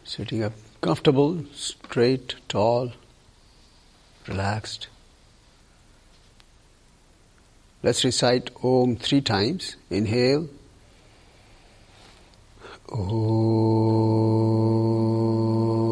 Sitting up comfortable, straight, tall, relaxed. Let's recite Om 3 times. Inhale. Om.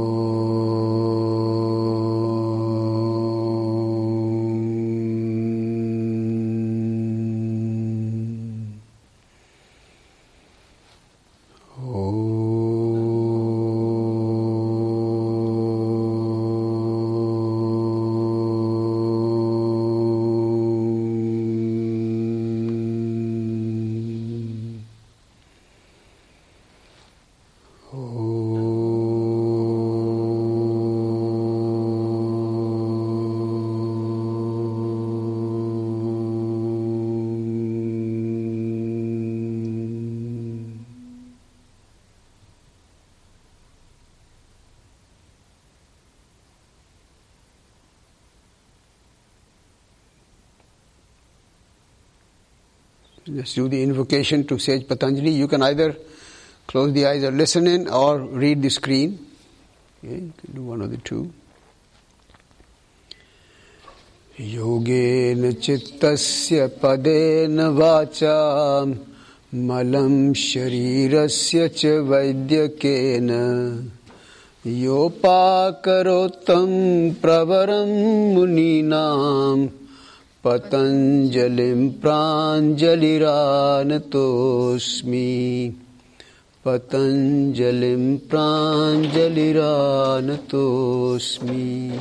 Let's do the invocation to Sage Patanjali. You can either close the eyes or listen in or read the screen. Okay, you can do one of the two. Yogena chittasya padena vacha malam sharirasya cha vaidyakena yopakarotam pravaram muninam Patanjalim pranjaliranatosmi Patanjalim pranjaliranatosmi.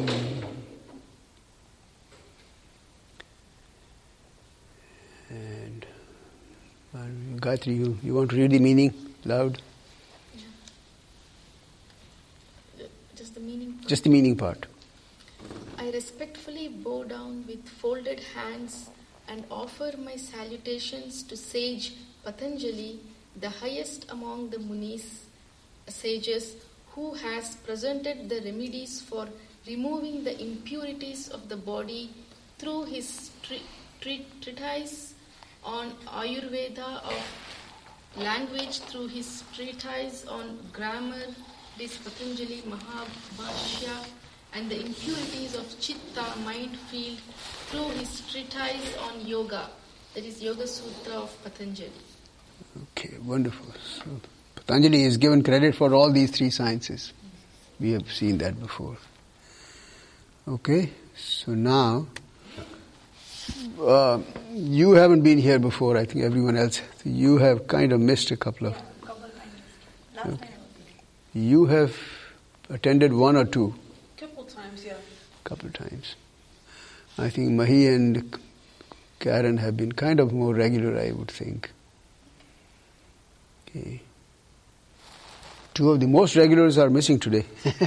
And Gayatri, you want to read the meaning loud? Yeah. Just the meaning part. Just the meaning part. I respectfully bow down with folded hands and offer my salutations to sage Patanjali, the highest among the Munis, sages, who has presented the remedies for removing the impurities of the body through his treatise on Ayurveda, of language through his treatise on grammar, this Patanjali Mahabhashya, and the impurities of Chitta, mind field, through his treatise on yoga, that is Yoga Sutra of Patanjali. Okay, wonderful. So, Patanjali is given credit for all these 3 sciences. We have seen that before. Okay, so now, you haven't been here before, I think everyone else. You have kind of missed a couple of... Okay. You have attended 1 or 2? Couple of times. I think Mahi and Karen have been kind of more regular, I would think. Okay. 2 of the most regulars are missing today.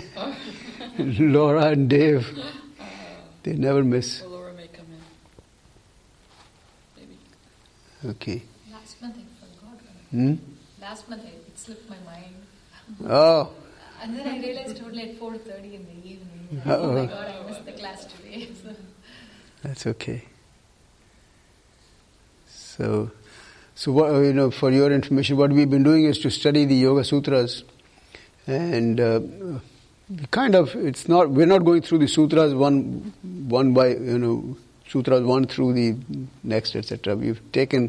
Laura and Dave. They never miss. Well, Laura may come in. Maybe. Okay. Last month I forgot. Last month it slipped my mind. Oh. And then I realized totally at 4:30 in the evening. Uh-oh. Oh my God, I missed the class today. That's okay. So what, for your information, what we've been doing is to study the Yoga Sutras, and we're not going through the sutras one by sutras 1 through the next, etc. We've taken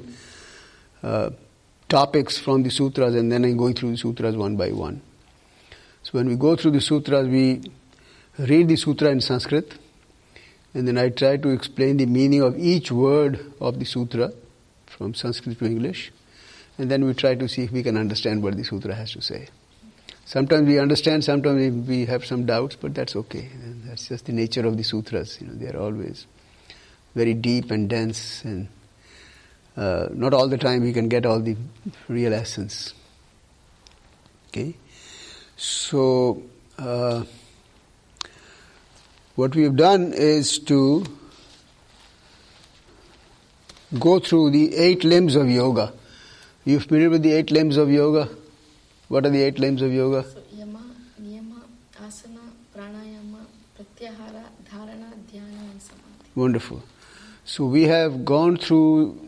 topics from the sutras and then I'm going through the sutras one by one. So when we go through the sutras, we read the sutra in Sanskrit, and then I try to explain the meaning of each word of the sutra from Sanskrit to English, and then we try to see if we can understand what the sutra has to say. Sometimes we understand, sometimes we have some doubts, but that's okay. And that's just the nature of the sutras. They are always very deep and dense, and not all the time we can get all the real essence. Okay? So, what we have done is to go through the 8 limbs of yoga. Are you familiar with the 8 limbs of yoga? What are the 8 limbs of yoga? So, yama, niyama, asana, pranayama, pratyahara, dharana, dhyana and samadhi. Wonderful. So we have gone through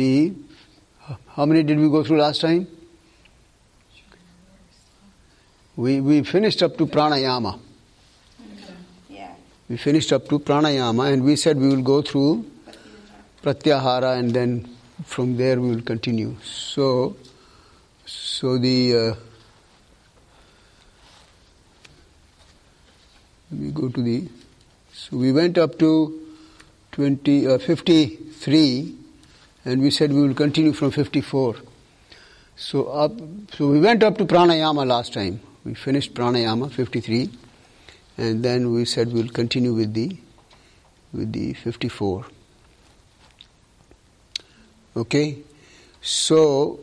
how many did we go through last time? We finished up to pranayama. Yeah. We finished up to pranayama and we said we will go through pratyahara and then from there we will continue. So the let me go to the. So we went up to 53, and we said we will continue from 54. So we went up to pranayama last time. We finished pranayama 53, and then we said we will continue with the 54. Okay, so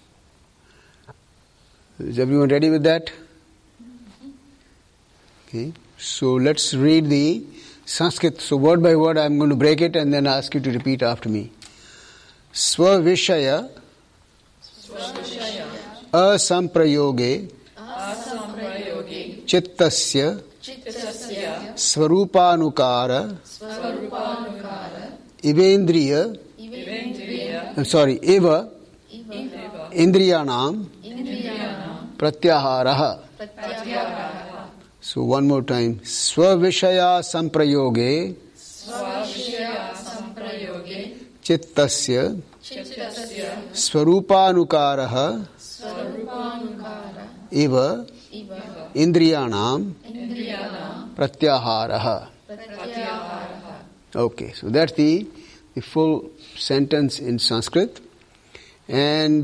is everyone ready with that? Okay. So let's read the Sanskrit. So word by word I'm going to break it and then ask you to repeat after me. Svavishaya asamprayoge chittasya svarupanukara ivendriya eva indriyanam pratyaharaha. So one more time. Svavishaya samprayoge chittasya svarupanukaraha iva indriyanam pratyaharaha. Okay, so that's the full sentence in Sanskrit. And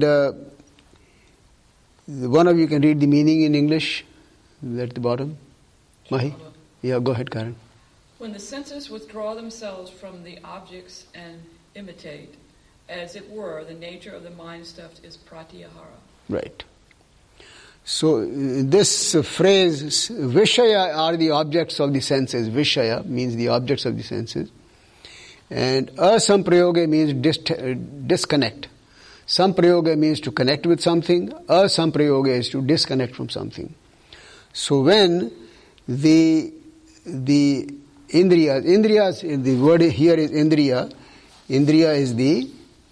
one of you can read the meaning in English at the bottom. Mahi? Yeah, go ahead, Karen. When the senses withdraw themselves from the objects and imitate, as it were, the nature of the mind stuff is pratyahara. Right. So this phrase, Vishaya are the objects of the senses. Vishaya means the objects of the senses. And asamprayoga means disconnect. Samprayoga means to connect with something. Asamprayoga is to disconnect from something. So when the indriyas, the word here is indriya. Indriya is the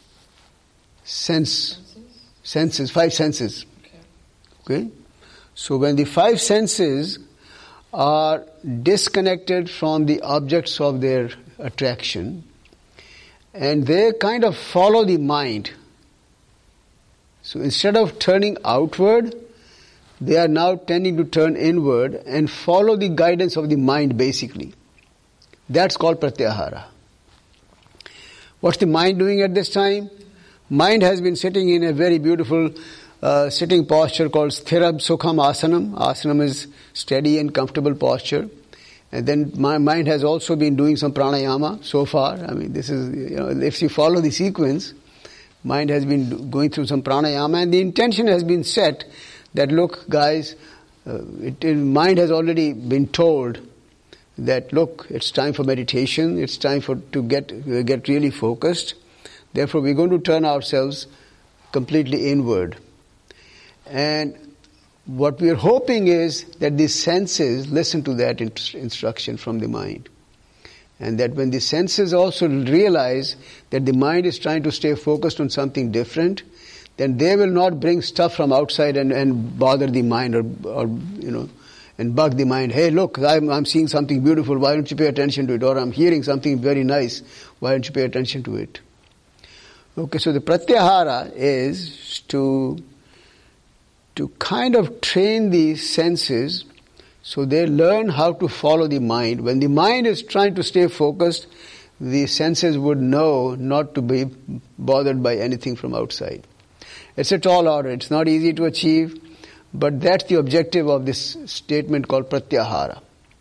senses, five senses. Okay? So when the five senses are disconnected from the objects of their attraction, and they kind of follow the mind. So instead of turning outward, they are now tending to turn inward and follow the guidance of the mind basically. That's called pratyahara. What's the mind doing at this time? Mind has been sitting in a very beautiful sitting posture called sthirab sukham asanam. Asanam is steady and comfortable posture. And then my mind has also been doing some pranayama so far. I mean, this is, if you follow the sequence, mind has been going through some pranayama and the intention has been set that, look, guys, mind has already been told that, look, it's time for meditation, it's time to get really focused. Therefore, we're going to turn ourselves completely inward. And what we are hoping is that the senses listen to that instruction from the mind. And that when the senses also realize that the mind is trying to stay focused on something different, then they will not bring stuff from outside and bother the mind or and bug the mind. Hey, look, I'm seeing something beautiful, why don't you pay attention to it? Or I'm hearing something very nice, why don't you pay attention to it? Okay, so the pratyahara is to kind of train the senses so they learn how to follow the mind. When the mind is trying to stay focused, the senses would know not to be bothered by anything from outside. It's a tall order. It's not easy to achieve, but that's the objective of this statement called pratyahara.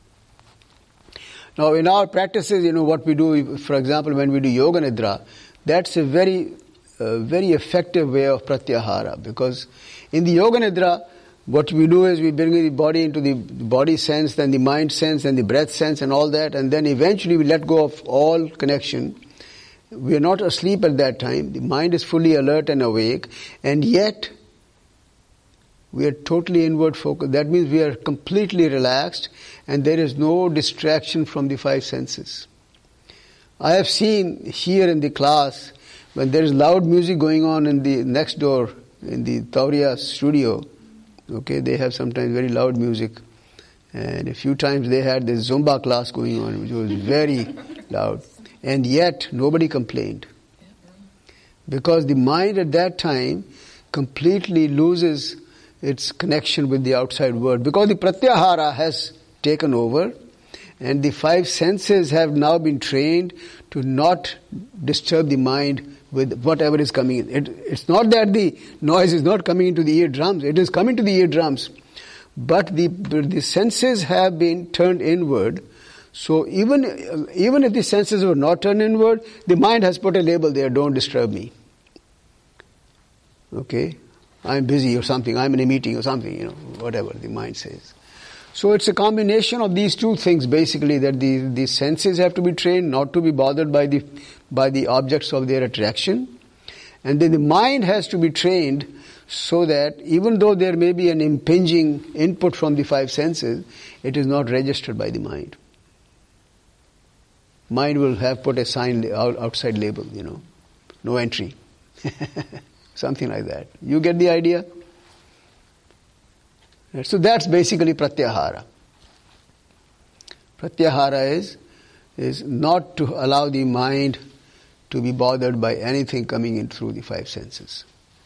Now, in our practices, what we do, for example, when we do yoga nidra, that's a very effective way of pratyahara, because in the yoga nidra, what we do is we bring the body into the body sense, then the mind sense, then the breath sense and all that, and then eventually we let go of all connection. We are not asleep at that time. The mind is fully alert and awake, and yet we are totally inward focused. That means we are completely relaxed and there is no distraction from the five senses. I have seen here in the class, when there is loud music going on in the next door, in the Tauriya studio, Okay, they have sometimes very loud music. And a few times they had this Zumba class going on, which was very loud. And yet, nobody complained. Because the mind at that time completely loses its connection with the outside world. Because the pratyahara has taken over, and the 5 senses have now been trained to not disturb the mind with whatever is coming in. It's not that the noise is not coming into the eardrums. It is coming to the eardrums. But the senses have been turned inward. So even if the senses were not turned inward, the mind has put a label there, don't disturb me. Okay? I'm busy or something, I'm in a meeting or something, whatever the mind says. So it's a combination of these two things basically, that the senses have to be trained not to be bothered by the objects of their attraction. And then the mind has to be trained so that even though there may be an impinging input from the 5 senses, it is not registered by the mind. Mind will have put a sign outside label, no entry. Something like that. You get the idea? So that's basically pratyahara. Pratyahara is not to allow the mind to be bothered by anything coming in through the 5 senses.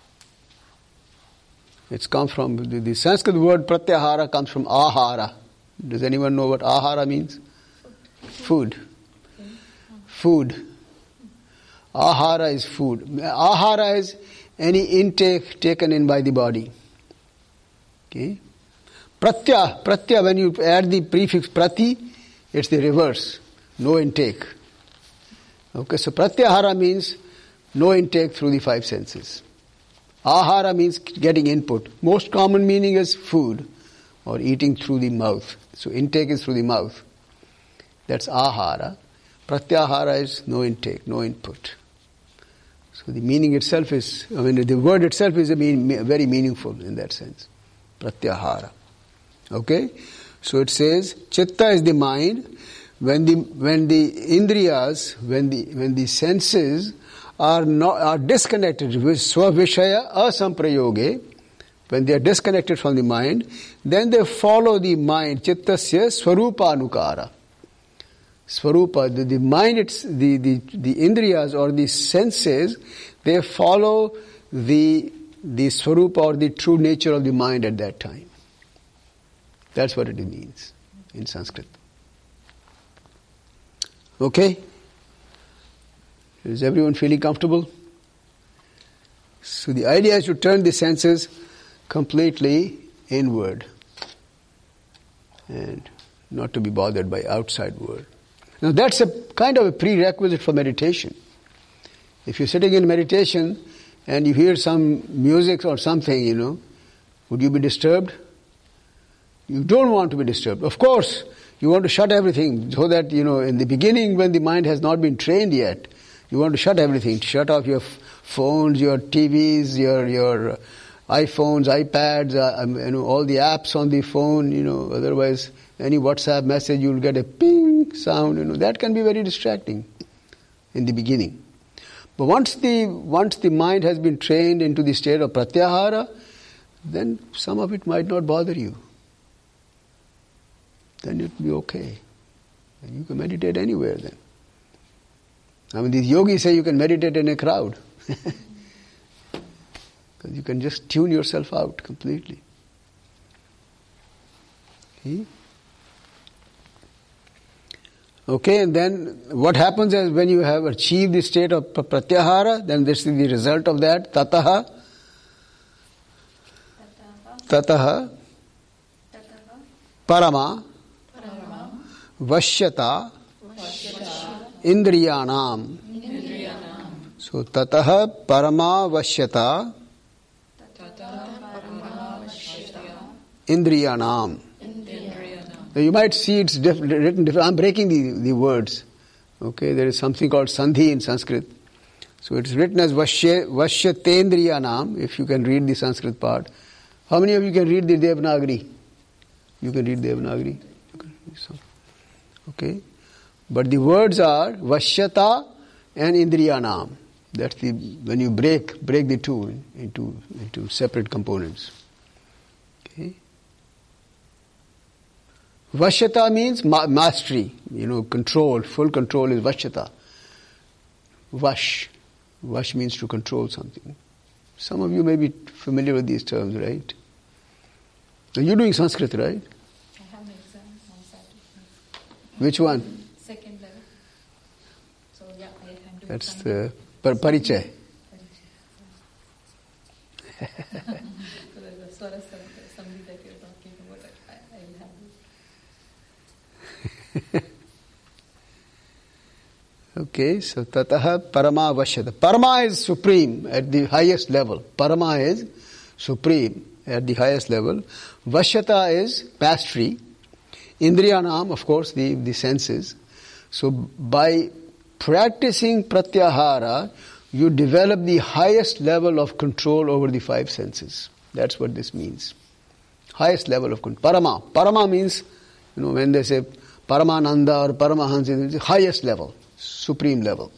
It's come from, the Sanskrit word pratyahara comes from ahara. Does anyone know what ahara means? Food. Food. Ahara is food. Ahara is any intake taken in by the body. Okay? Pratya, when you add the prefix prati, it's the reverse. No intake. Okay, so pratyahara means no intake through the 5 senses. Ahara means getting input. Most common meaning is food or eating through the mouth. So intake is through the mouth. That's ahara. Pratyahara is no intake, no input. So the meaning itself is, the word itself is very meaningful in that sense. Pratyahara. Okay? So it says, chitta is the mind. When the indriyas, when the senses are disconnected with svavishaya asamprayoge, when they are disconnected from the mind, then they follow the mind, chittasya swarupanukara. Swarupa, the mind, the indriyas or the senses, they follow the swarupa or the true nature of the mind at that time. That's what it means in Sanskrit. Okay? Is everyone feeling comfortable? So the idea is to turn the senses completely inward and not to be bothered by outside world. Now that's a kind of a prerequisite for meditation. If you're sitting in meditation and you hear some music or something, would you be disturbed? You don't want to be disturbed. Of course, you want to shut everything so that, in the beginning when the mind has not been trained yet, you want to shut everything. Shut off your phones, your TVs, your iPhones, iPads, all the apps on the phone, otherwise any WhatsApp message you'll get a ping sound, that can be very distracting in the beginning. But once the mind has been trained into the state of pratyahara, then some of it might not bother you. Then it will be okay. And you can meditate anywhere then. These yogis say you can meditate in a crowd. Because you can just tune yourself out completely. See? Okay, and then what happens is when you have achieved the state of pratyahara, then this is the result of that. Tataha parama vashyata indriyanam. So tataha parama vashyata indriyanam. Now you might see it's written different. I'm breaking the words. Okay, there is something called sandhi in Sanskrit. So it's written as vashyatendriyanam, if you can read the Sanskrit part. How many of you can read the Devanagari? You can read Devanagari? Okay. But the words are vashyata and indriyanam. That's when you break the two into separate components. Okay. Vashyata means mastery, control. Full control is vashyata. Vash. Vash means to control something. Some of you may be familiar with these terms, right? So you're doing Sanskrit, right? I have an exam on Saturday. Which one? Second level. So yeah, I'm doing That's Sanskrit. the Parichay. So the Swara Sandhi that you're talking about, I will have this. Okay, so tataha parama vashyata. Parama is supreme at the highest level. Parama is supreme at the highest level. Vashyata is mastery. Indriyanam, of course, the senses. So by practicing pratyahara, you develop the highest level of control over the five senses. That's what this means. Highest level of control. Parama. Parama means, when they say Paramananda or Paramahansa, it's highest level, supreme level.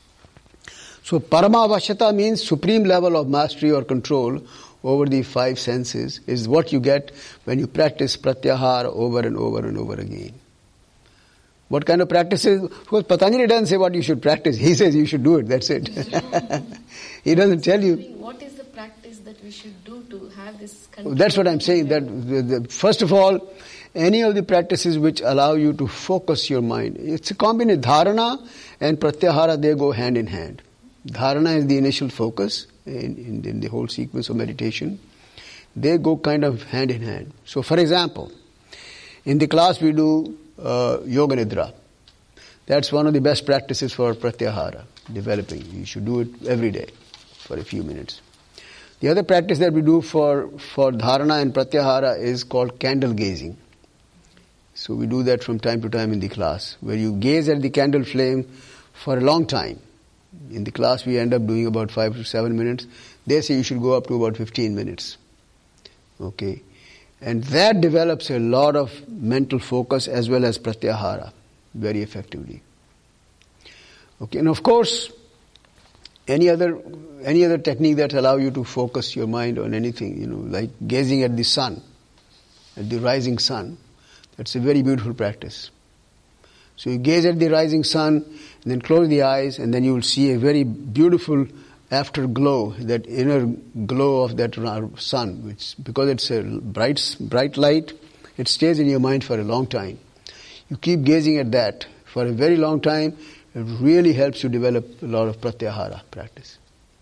So Parama Vashyata means supreme level of mastery or control over the five senses is what you get when you practice pratyahara over and over and over again. What kind of practices? Of course, Patanjali doesn't say what you should practice. He says you should do it. That's it. He doesn't tell you. What is the practice that we should do to have this control? That's what I'm saying. That first of all, any of the practices which allow you to focus your mind. It's a combination. Dharana and pratyahara, they go hand in hand. Dharana is the initial focus in the whole sequence of meditation. They go kind of hand in hand. So, for example, in the class we do Yoga Nidra. That's one of the best practices for pratyahara, developing. You should do it every day for a few minutes. The other practice that we do for dharana and pratyahara is called candle gazing. So we do that from time to time in the class, where you gaze at the candle flame for a long time. In the class we end up doing about 5 to 7 minutes. They say you should go up to about 15 minutes. Okay. And that develops a lot of mental focus as well as pratyahara very effectively. Okay, and of course, any other technique that allow you to focus your mind on anything, like gazing at the sun, at the rising sun, that's a very beautiful practice. So you gaze at the rising sun, and then close the eyes, and then you will see a very beautiful afterglow, that inner glow of that sun, which, because it's a bright light, it stays in your mind for a long time. You keep gazing at that for a very long time, it really helps you develop a lot of pratyahara practice.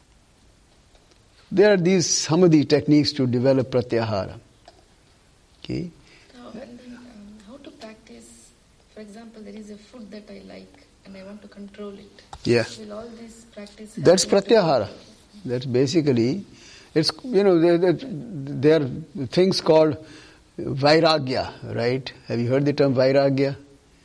There are some of the techniques to develop pratyahara. Okay? And then how to practice, for example, there is a food that I like and I want to control it. Yeah. Will all this practice... That's pratyahara. That's basically, it's, there are things called vairagya, right? Have you heard the term vairagya?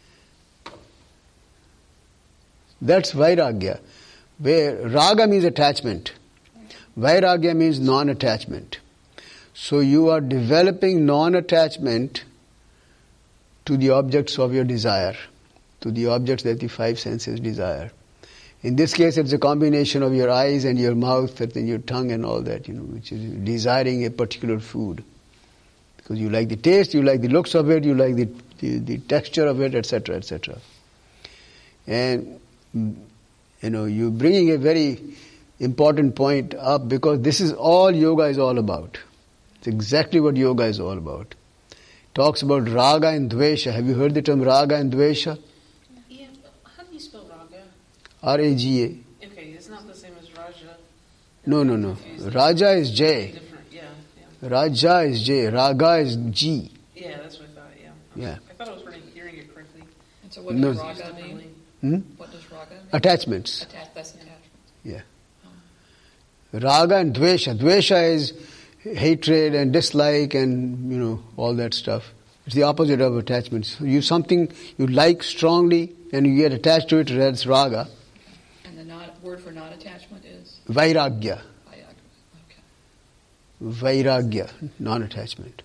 That's vairagya, where raga means attachment. Vairagya means non-attachment. So you are developing non-attachment to the objects of your desire, to the objects that the five senses desire. In this case, it's a combination of your eyes and your mouth and your tongue and all that, which is desiring a particular food. Because you like the taste, you like the looks of it, you like the texture of it, etc., etc. And, you're bringing a very important point up, because this is all yoga is all about. It's exactly what yoga is all about. It talks about raga and dvesha. Have you heard the term raga and dvesha? Yeah, how do you spell raga? R-A-G-A. Okay, it's not the same as Raja. No. Raja is J. Different, yeah. Raja is J. Raga is G. Yeah, that's what I thought, yeah. Yeah. I thought I was hearing it correctly. And so what does raga mean? What does raga mean? Attachments. That's attachment. Yeah. Raga and dvesha. Dvesha is hatred and dislike and, all that stuff. It's the opposite of attachments. Something you like strongly and you get attached to it, that's raga. And the word for non-attachment is? Vairagya. Okay. Vairagya, non-attachment.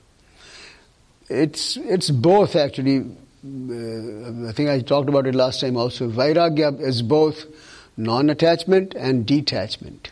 It's both actually. I think I talked about it last time also. Vairagya is both non-attachment and detachment.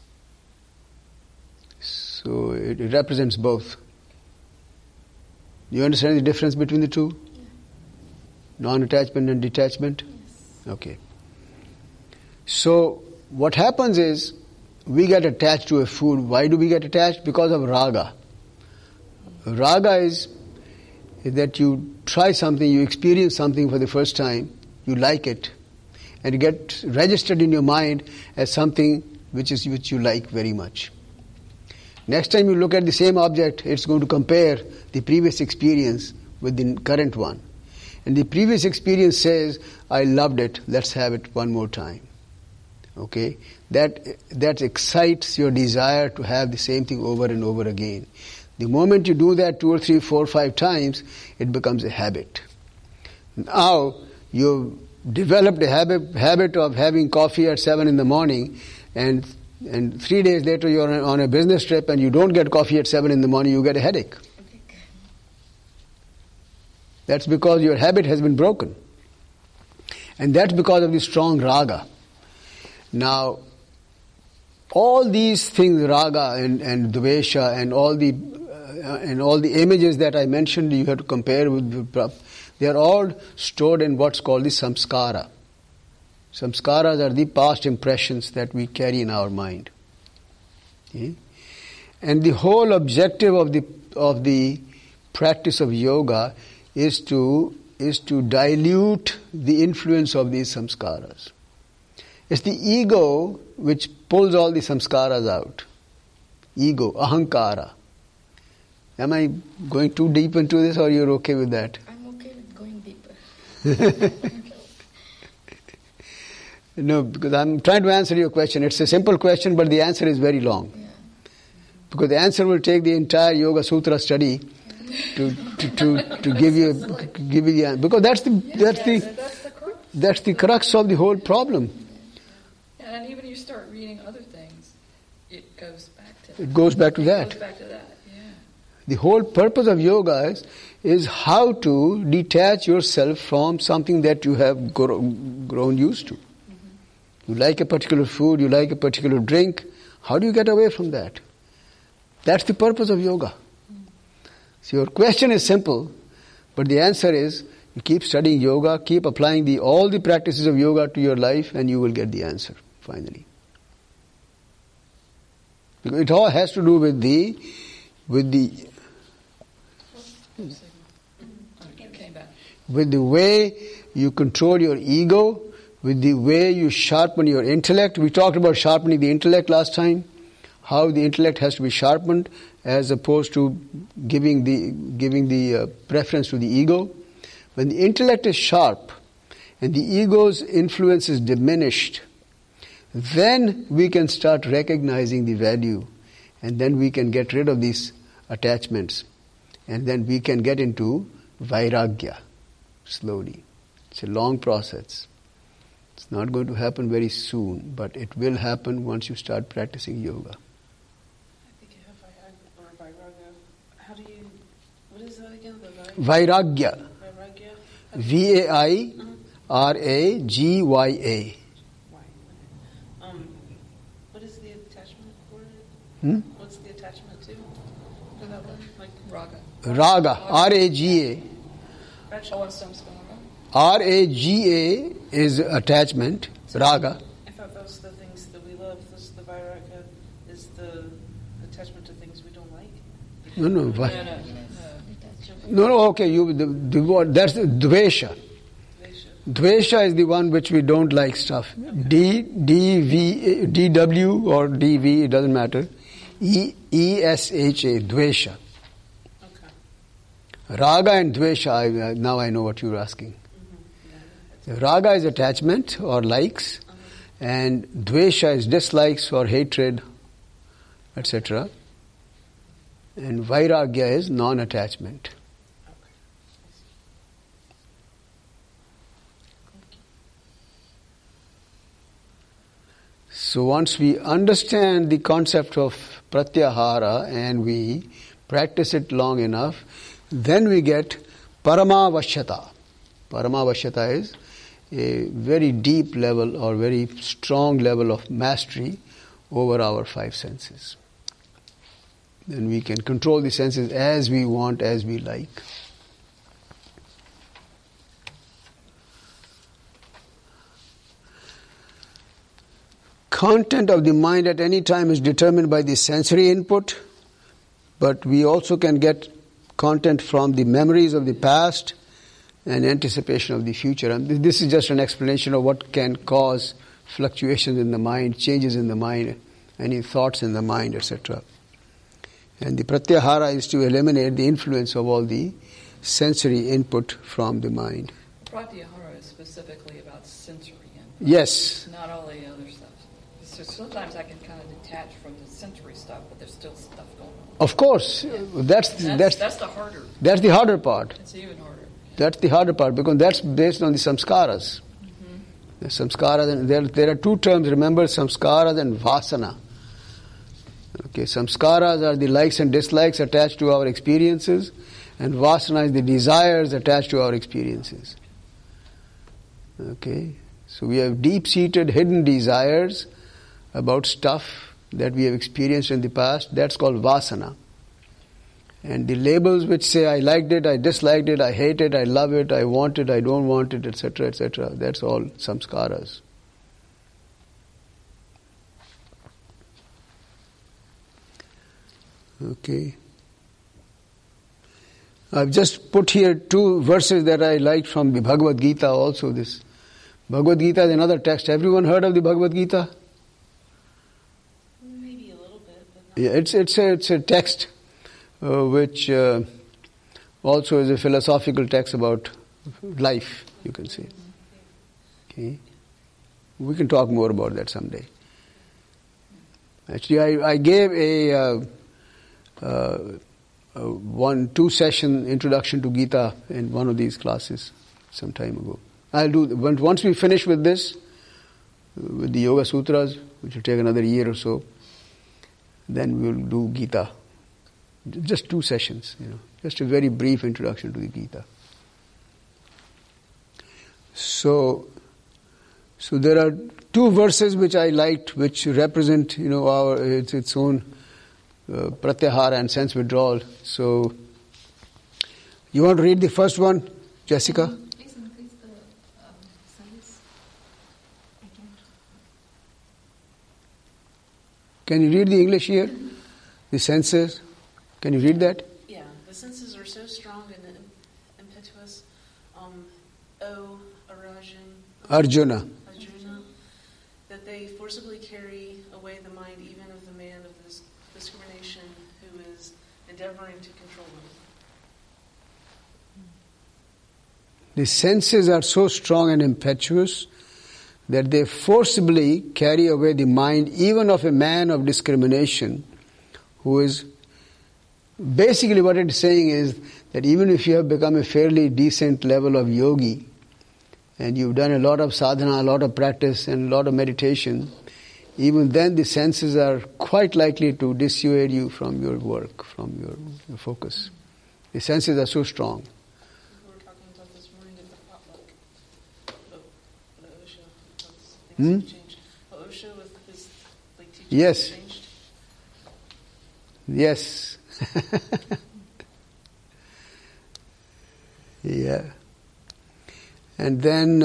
So it represents both. You understand the difference between the two? Yeah. Non-attachment and detachment? Yes. Okay. So, what happens is, we get attached to a food. Why do we get attached? Because of raga. Raga is that you try something, you experience something for the first time, you like it, and it gets registered in your mind as something which you like very much. Next time you look at the same object, it's going to compare the previous experience with the current one. And the previous experience says, I loved it, let's have it one more time. Okay? That excites your desire to have the same thing over and over again. The moment you do that 2 or 3, 4, 5 times, it becomes a habit. Now, you've developed a habit of having coffee at 7 in the morning, and 3 days later you're on a business trip and you don't get coffee at 7 in the morning, you get a headache. That's because your habit has been broken. And that's because of the strong raga. Now, all these things, raga and dvesha and all the images that I mentioned, you have to compare with, they are all stored in what's called the samskara. Samskaras are the past impressions that we carry in our mind. Okay? And the whole objective of the practice of yoga is to dilute the influence of these samskaras. It's the ego which pulls all the samskaras out. Ego, ahankara. Am I going too deep into this, or you're okay with that? I'm okay with going deeper. No, because I'm trying to answer your question. It's a simple question, but the answer is very long. Yeah. Because the answer will take the entire Yoga Sutra study to give you the answer. Because that's the crux of the whole problem. And even you start reading other things, it goes back to that. It goes back to that. It goes back to that, yeah. The whole purpose of yoga is how to detach yourself from something that you have grown used to. You like a particular food, you like a particular drink. How do you get away from that? That's the purpose of yoga. So your question is simple, but the answer is, you keep studying yoga, keep applying all the practices of yoga to your life, and you will get the answer, finally. Because it all has to do with the way you control your ego, with the way you sharpen your intellect. We talked about sharpening the intellect last time, how the intellect has to be sharpened as opposed to giving the preference to the ego. When the intellect is sharp and the ego's influence is diminished, then we can start recognizing the value, and then we can get rid of these attachments, and then we can get into vairagya slowly. It's a long process. It's not going to happen very soon, but it will happen once you start practicing yoga. I think you have Vairagya. How do you, what is that again? Vairagya. Vairagya? Vairagya. Why? What is the attachment for it? What's the attachment to? Like raga. Raga. Raga. Oh, and samskara. Raga is attachment. Raga. I thought those are the things that we love. This, the Vairagya is the attachment to things we don't like. No, okay, that's the dvesha. Dvesha is the one which we don't like stuff. DW or DV, it doesn't matter. ESHA, dvesha. Okay. Raga and dvesha, now I know what you're asking. Raga is attachment or likes, and dvesha is dislikes or hatred, etc. And vairagya is non-attachment. So once we understand the concept of pratyahara and we practice it long enough, then we get paramavashyata. Paramavashyata is a very deep level or very strong level of mastery over our 5 senses. then we can control the senses as we want, as we like. Content of the mind at any time is determined by the sensory input, but we also can get content from the memories of the past and anticipation of the future. And this is just an explanation of what can cause fluctuations in the mind, changes in the mind, any thoughts in the mind, etc. And the pratyahara is to eliminate the influence of all the sensory input from the mind. Pratyahara is specifically about sensory input. Yes. Not all the other stuff. So sometimes I can kind of detach from the sensory stuff, but there's still stuff going on. Of course. Yeah. That's the harder. That's the harder part. It's even harder. That's the harder part because that's based on the samskaras. Mm-hmm. The samskaras, and there are two terms, remember, samskaras and vasana. Okay, samskaras are the likes and dislikes attached to our experiences, and vasana is the desires attached to our experiences. Okay, so we have deep-seated hidden desires about stuff that we have experienced in the past. That's called vasana. And the labels which say I liked it, I disliked it, I hate it, I love it, I want it, I don't want it, etc., etc. That's all samskaras. Okay. I've just put here two verses that I liked from the Bhagavad Gita also. This Bhagavad Gita is another text. Everyone heard of the Bhagavad Gita? Maybe a little bit, but not. Yeah, it's a text which also is a philosophical text about life, you can say. Okay. We can talk more about that someday. Actually, I gave a 1-2 session introduction to Gita in one of these classes some time ago. I'll do once we finish with this, with the Yoga Sutras, which will take another year or so. Then we'll do Gita. Just 2 sessions, just a very brief introduction to the Gita. So there are 2 verses which I liked, which represent, its own pratyahara and sense withdrawal. So, you want to read the first one, Jessica? Please increase the size. Can you read the English here? The senses? Can you read that? Yeah, the senses are so strong and impetuous. O Arjuna. That they forcibly carry away the mind even of the man of this discrimination who is endeavoring to control them. The senses are so strong and impetuous that they forcibly carry away the mind even of a man of discrimination who is... Basically what it is saying is that even if you have become a fairly decent level of yogi and you've done a lot of sadhana, a lot of practice and a lot of meditation, even then the senses are quite likely to dissuade you from your work, from your focus. The senses are so strong. We were talking about this morning at the potluck. Osho, things have changed. Osho with his teaching Yes. changed. Yes. Yeah. And then,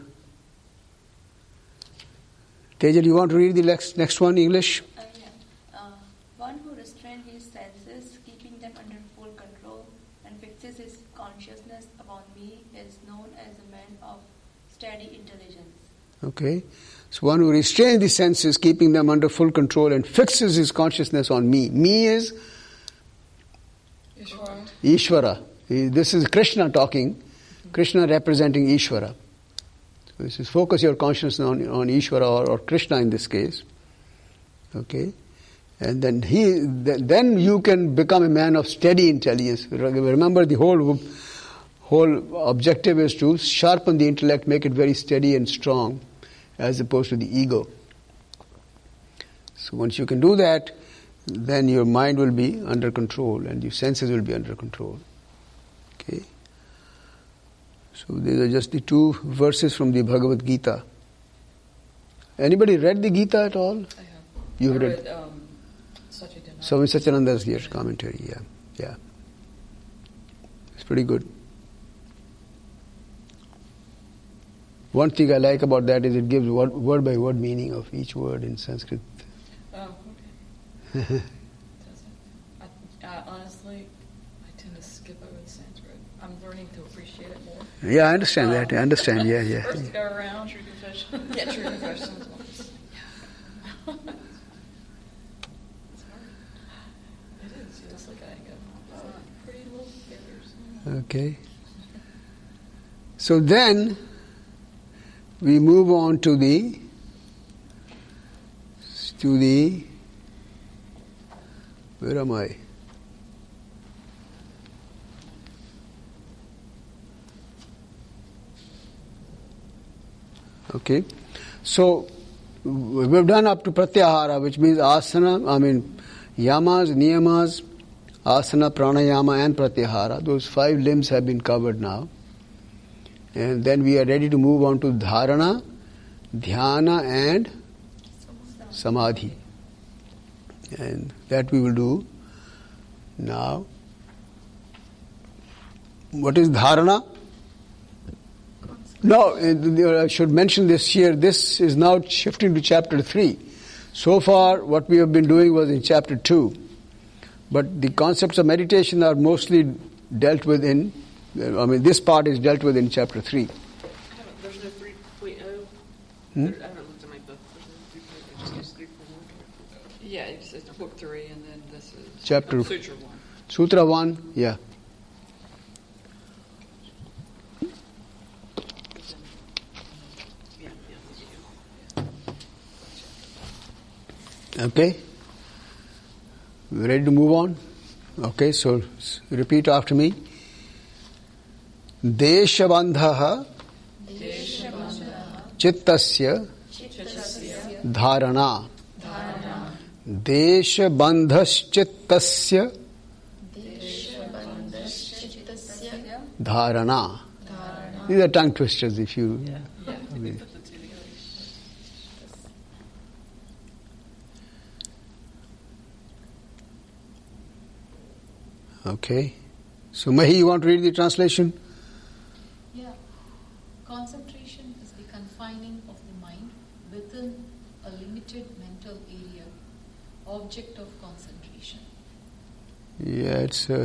Tejal, you want to read the next one, English? One who restrains his senses, keeping them under full control, and fixes his consciousness upon me is known as a man of steady intelligence. Okay. So one who restrains the senses, keeping them under full control, and fixes his consciousness on me. Me is Ishvara. This is Krishna talking. Krishna representing Ishvara. So this is focus your consciousness on Ishvara or Krishna in this case. Okay. And then then you can become a man of steady intelligence. Remember, the whole objective is to sharpen the intellect, make it very steady and strong, as opposed to the ego. So once you can do that, then your mind will be under control and your senses will be under control. Okay. So these are just the 2 verses from the Bhagavad Gita. Anybody read the Gita at all? I have. You've I read read Satchitananda Swami Satyananda's here commentary, yeah. It's pretty good. One thing I like about that is it gives word by word meaning of each word in Sanskrit. Oh, okay. Honestly, I tend to skip over the Sanskrit. I'm learning to appreciate it more. Yeah, I understand that. I understand, yeah. First go around. True confession. Yeah, true confession. It is. Just like I go, pretty little figures. Okay. So then we move on to the where am I? Okay. So we've done up to pratyahara, which means asana, yamas, niyamas, asana, pranayama and pratyahara. Those 5 limbs have been covered now. And then we are ready to move on to dharana, dhyana and samadhi. And that we will do now. What is dharana? No, I should mention this here. This is now shifting to chapter 3. So far, what we have been doing was in chapter 2. But the concepts of meditation are mostly dealt with in, this part is dealt with in chapter 3. There's no 3.0. I haven't looked at my book. There's no 3.0. It just gives 3.0. Yeah, it's book 3, and then this is Chapter Sutra 1. Sutra 1, yeah. Okay? We ready to move on? Okay, so repeat after me. Deshabandhaha Chittasya Dharana. Deshabandhaschittasya Dharana. These are tongue twisters if you... Okay. So Mahi, you want to read the translation? Yeah. Concentration is the confining of the mind within a limited mental area, object of concentration. Yeah, it's a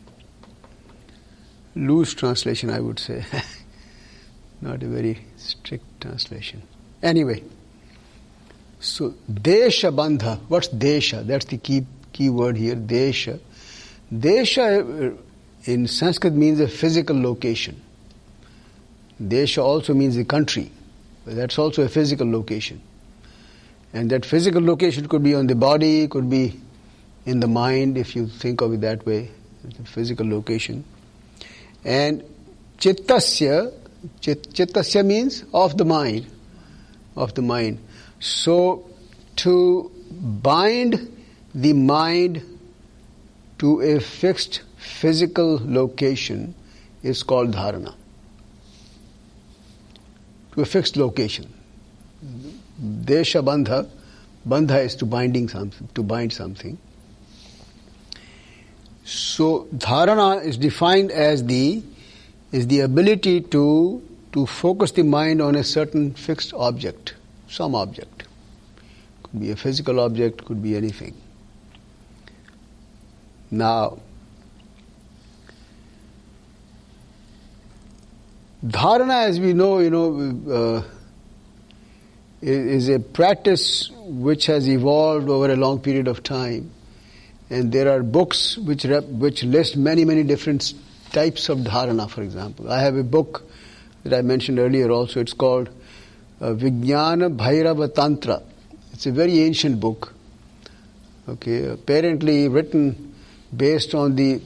loose translation, I would say. Not a very strict translation. Anyway, so Desha Bandha. What's Desha? That's the key word here, Desha. Desha in Sanskrit means a physical location. Desha also means a country. But that's also a physical location. And that physical location could be on the body, could be in the mind, if you think of it that way. It's a physical location. And Chittasya means of the mind. Of the mind. So, to bind the mind to a fixed physical location is called dharana. To a fixed location. Desha bandha. Bandha is to bind something. So dharana is defined as the ability to focus the mind on a certain fixed object, some object. Could be a physical object, could be anything. Now, dharana, as we know, is a practice which has evolved over a long period of time. And there are books which list many, many different types of dharana, for example. I have a book that I mentioned earlier also. It's called Vijnana Bhairava Tantra. It's a very ancient book. Okay, apparently written based on the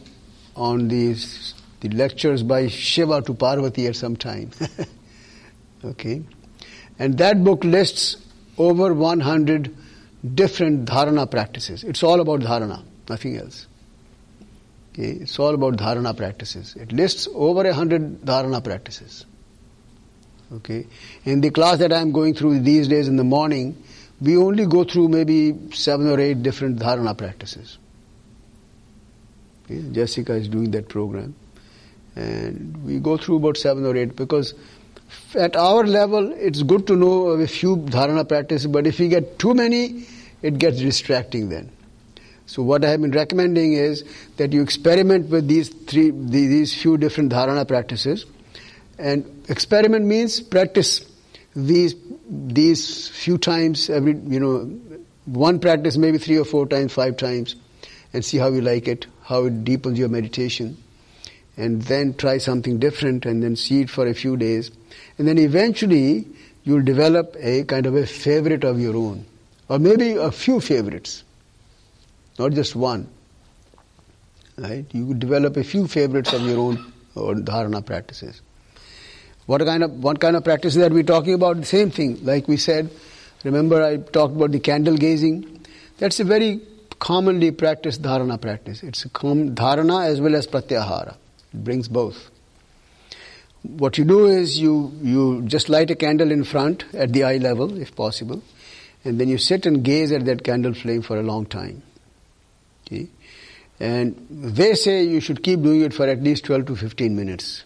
lectures by Shiva to Parvati at some time. Okay. And that book lists over 100 different dharana practices. It's all about dharana, nothing else. Okay. It's all about dharana practices. It lists over 100 dharana practices. Okay. In the class that I'm going through these days in the morning, we only go through maybe 7 or 8 different dharana practices. Okay? Jessica is doing that program. And we go through about 7 or 8 because at our level, it's good to know a few dharana practices, but if we get too many, it gets distracting then. So what I have been recommending is that you experiment with these few different dharana practices. And experiment means practice these few times every, one practice maybe 3 or 4 times, 5 times, and see how you like it, how it deepens your meditation. And then try something different and then see it for a few days. And then eventually you'll develop a kind of a favorite of your own. Or maybe a few favorites. Not just one. Right? You could develop a few favorites of your own or dharana practices. What kind of practices that we're talking about? The same thing. Like we said, remember I talked about the candle gazing. That's a very commonly practiced dharana practice. It's a dharana as well as pratyahara. It brings both. What you do is you just light a candle in front at the eye level, if possible, and then you sit and gaze at that candle flame for a long time. Okay? And they say you should keep doing it for at least 12 to 15 minutes.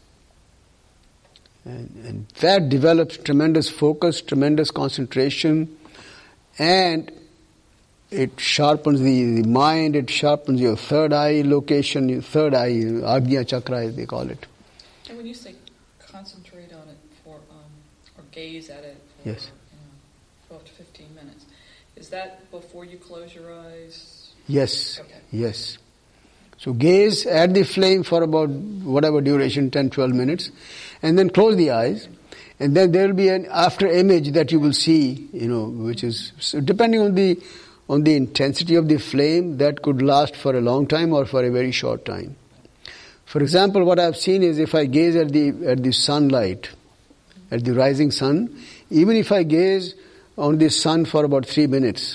And that develops tremendous focus, tremendous concentration, and it sharpens the mind, it sharpens your third eye location, your third eye, Agnya Chakra as they call it. And when you say concentrate on it or gaze at it for yes. 12 to 15 minutes, is that before you close your eyes? Yes, okay. Yes. So gaze at the flame for about whatever duration, 10, 12 minutes, and then close the eyes. And then there will be an after image that you will see, which is, so depending on the intensity of the flame, that could last for a long time or for a very short time. For example, what I've seen is if I gaze at the sunlight, at the rising sun, even if I gaze on the sun for about 3 minutes,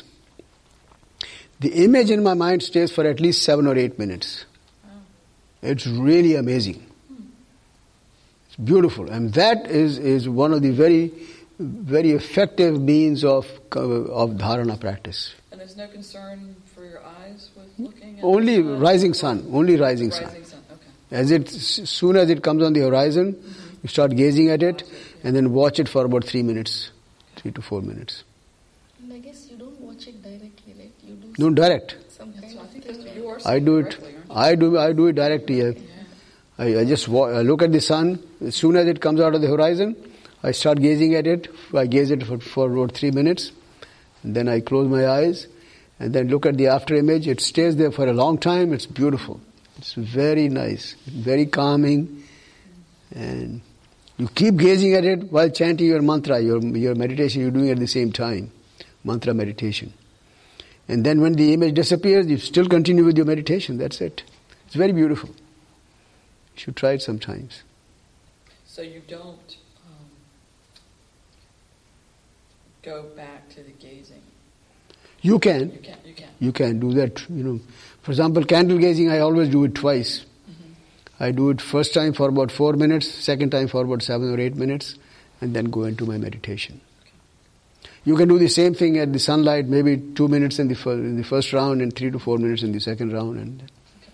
the image in my mind stays for at least 7 or 8 minutes. Wow. It's really amazing. It's beautiful. And that is one of the very, very effective means of dharana practice. And there's no concern for your eyes with looking at only the sun? Rising sun. Only rising sun. Okay. As soon as it comes on the horizon, you start gazing at it and then watch it for about 3 minutes, 3 to 4 minutes. And I guess you don't watch it directly, right? You do. No, direct. Some kind So I of think thing. that's you are I do it. I do it directly. Yeah. I just I look at the sun. As soon as it comes out of the horizon, I start gazing at it. I gaze at it for about 3 minutes. And then I close my eyes and then look at the after image. It stays there for a long time. It's beautiful. It's very nice, very calming. And you keep gazing at it while chanting your mantra, your meditation you're doing at the same time. Mantra meditation. And then when the image disappears, you still continue with your meditation. That's it. It's very beautiful. You should try it sometimes. So you don't go back to the gazing. You can. You can. You can do that. For example, candle gazing, I always do it twice. Mm-hmm. I do it first time for about 4 minutes, second time for about 7 or 8 minutes, and then go into my meditation. Okay. You can do the same thing at the sunlight, maybe 2 minutes in the first round and 3 to 4 minutes in the second round. And okay.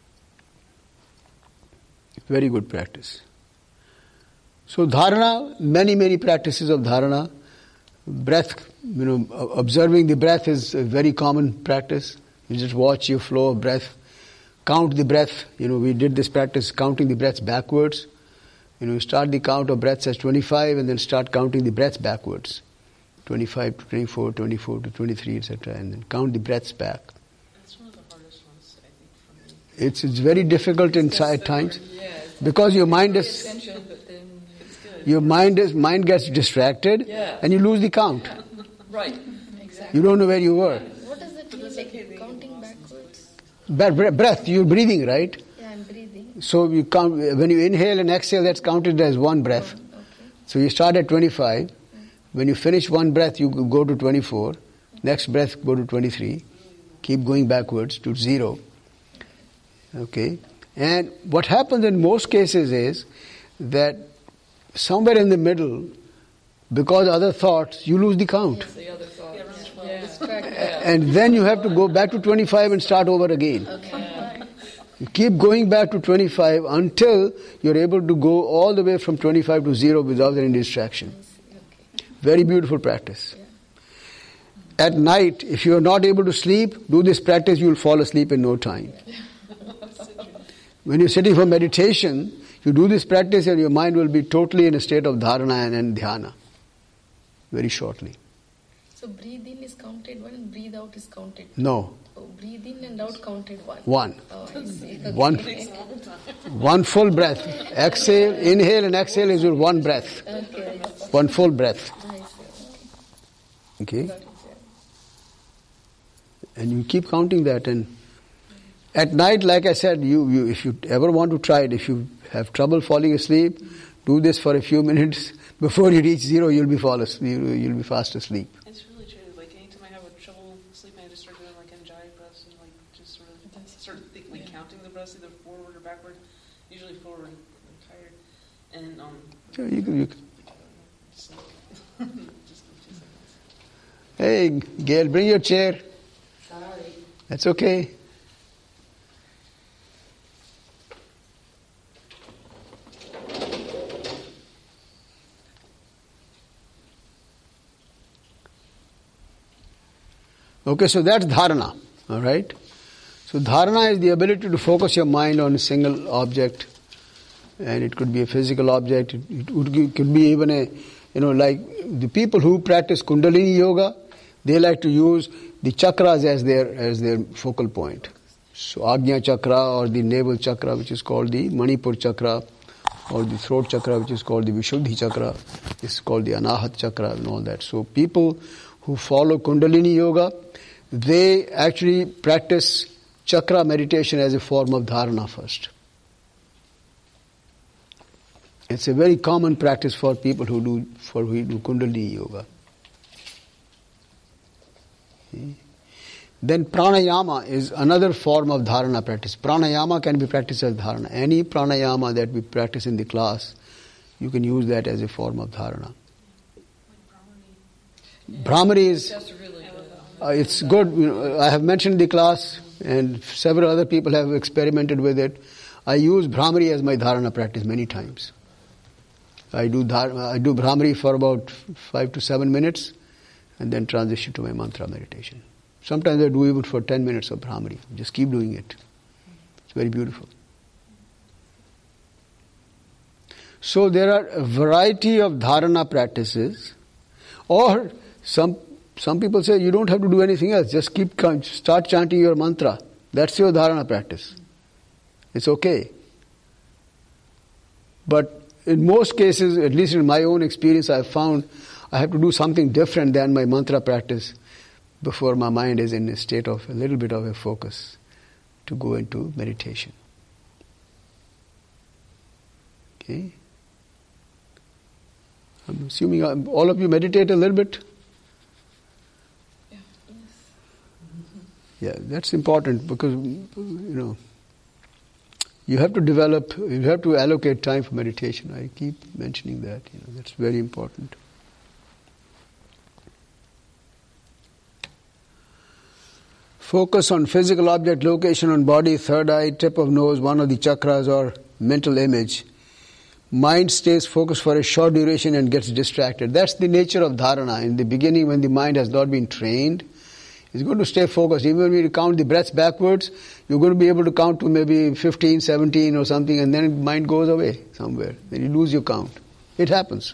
Very good practice. So dharana, many practices of dharana. Breath, observing the breath is a very common practice. You just watch your flow of breath. Count the breath. We did this practice, counting the breaths backwards. Start the count of breaths as 25 and then start counting the breaths backwards. 25 to 24, 24 to 23, etc. And then count the breaths back. That's one of the hardest ones, I think, for me. It's very difficult inside times. Because your mind is... Attention, but then it's good. Your mind gets distracted and you lose the count. Yeah. Right. Exactly. You don't know where you were. What does it mean, like counting backwards? Breath, you're breathing, right? Yeah, I'm breathing. So you count, when you inhale and exhale, that's counted as one breath. Okay. So you start at 25. When you finish one breath, you go to 24. Next breath, go to 23. Keep going backwards to 0. Okay? And what happens in most cases is that somewhere in the middle, because other thoughts, you lose the count. Yes, the other thought. And then you have to go back to 25 and start over again. You keep going back to 25 until you're able to go all the way from 25 to 0 without any distraction. Very beautiful practice. At night, if you are not able to sleep, do this practice, you will fall asleep in no time. When you're sitting for meditation, you do this practice and your mind will be totally in a state of dharana and dhyana. Very shortly. So breathe in is counted 1 and breathe out is counted 2. No. Oh, breathe in and out counted 1. 1. Oh, I see. Okay. One full breath. Exhale, inhale and exhale is your one breath. Okay. One full breath. I see. Okay? Got it, yeah. And you keep counting that. And at night, like I said, you if you ever want to try it, if you have trouble falling asleep, do this for a few minutes. Before you reach 0, you'll be fast asleep. It's really true. Like anytime I have trouble sleeping, I just start doing like Anjali breaths and like just sort of counting the breaths either forward or backward. Usually forward. I'm tired. And Yeah, you can. just a few seconds. Hey, Gail, bring your chair. Sorry. That's okay. Okay, so that's dharana, all right? So dharana is the ability to focus your mind on a single object, and it could be a physical object, it could be even a, like the people who practice Kundalini Yoga, they like to use the chakras as their focal point. So Agnya Chakra or the navel chakra, which is called the Manipur Chakra, or the throat chakra, which is called the Vishuddhi Chakra, is called the Anahat Chakra and all that. So people who follow Kundalini Yoga, they actually practice chakra meditation as a form of dharana first. It's a very common practice for people who do Kundalini Yoga. Okay. Then pranayama is another form of dharana practice. Pranayama can be practiced as dharana. Any pranayama that we practice in the class, you can use that as a form of dharana. Brahmari is... it's good. I have mentioned the class and several other people have experimented with it. I use Brahmari as my dharana practice many times. I do Brahmari for about 5 to 7 minutes and then transition to my mantra meditation. Sometimes I do even for 10 minutes of Brahmari. Just keep doing it. It's very beautiful. So there are a variety of dharana practices, or some people say you don't have to do anything else. Just start chanting your mantra. That's your dharana practice. It's okay. But in most cases, at least in my own experience, I have found I have to do something different than my mantra practice before my mind is in a state of a little bit of a focus to go into meditation. Okay? I'm assuming all of you meditate a little bit. Yeah, that's important because, you have to allocate time for meditation. I keep mentioning that, that's very important. Focus on physical object, location on body, third eye, tip of nose, one of the chakras or mental image. Mind stays focused for a short duration and gets distracted. That's the nature of dharana. In the beginning, when the mind has not been trained, it's going to stay focused. Even when you count the breaths backwards, you're going to be able to count to maybe 15, 17 or something, and then mind goes away somewhere. Then you lose your count. It happens.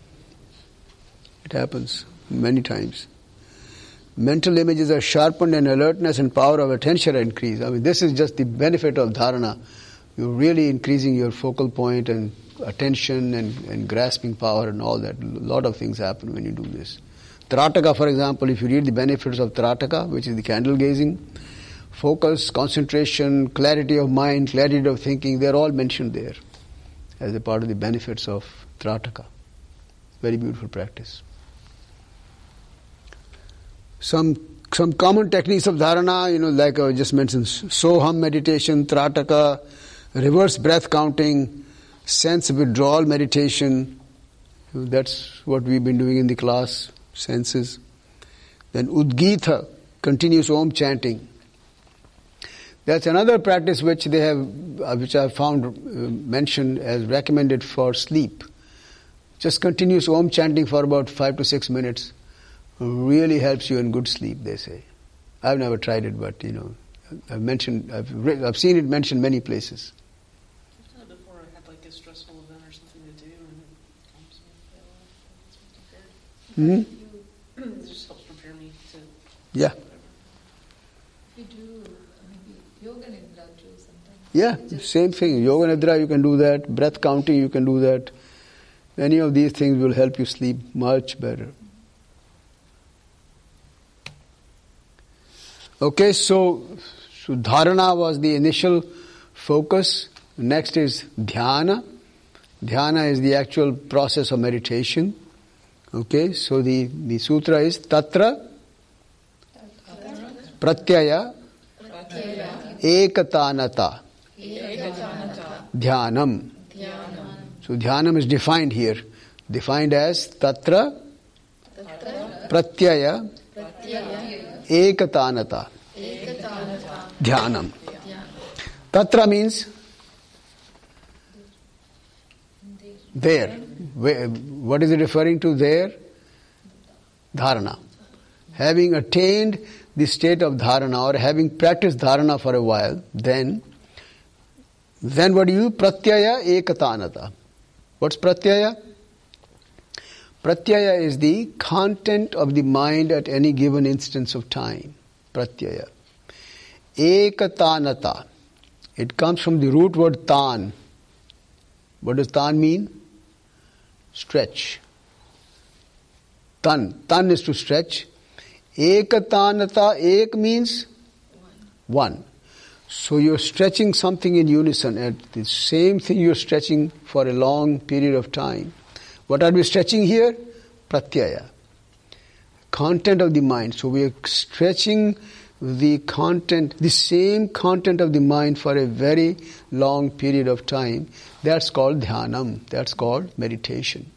It happens many times. Mental images are sharpened and alertness and power of attention are increased. This is just the benefit of dharana. You're really increasing your focal point and attention and grasping power and all that. A lot of things happen when you do this. Trataka, for example, if you read the benefits of Trataka, which is the candle gazing, focus, concentration, clarity of mind, clarity of thinking, they're all mentioned there as a part of the benefits of Trataka. Very beautiful practice. Some common techniques of dharana, like I just mentioned, Soham meditation, Trataka, reverse breath counting, sense withdrawal meditation. That's what we've been doing in the class, senses. Then Udgita, continuous Om chanting. That's another practice which they have, which I found mentioned as recommended for sleep. Just continuous Om chanting for about 5 to 6 minutes really helps you in good sleep, they say. I've never tried it, but I've seen it mentioned many places. I've done it before. I had like a stressful event or something to do, and it calms me. It just helps prepare me to. Yeah. We do maybe yoga nidra too sometimes. Yeah, same thing. Yoga nidra, you can do that. Breath counting, you can do that. Any of these things will help you sleep much better. Okay, so dharana was the initial focus. Next is dhyana. Dhyana is the actual process of meditation. Okay, so the sutra is tatra pratyaya ekatanata dhyanam. So dhyanam is defined here. Defined as tatra pratyaya ekatanata dhyanam. Tatra means there. What is it referring to there? Dharana. Having attained the state of dharana or having practiced dharana for a while, then what do you? Pratyaya ekatanata. What's pratyaya? Pratyaya is the content of the mind at any given instance of time. Pratyaya. Ekatanata. It comes from the root word tan. What does tan mean? Stretch. Tan. Tan is to stretch. Ekatanata. Ek means one. So you're stretching something in unison, and the same thing you're stretching for a long period of time. What are we stretching here? Pratyaya. Content of the mind. So we are stretching the content, the same content of the mind for a very long period of time. That's called dhyanam. That's called meditation.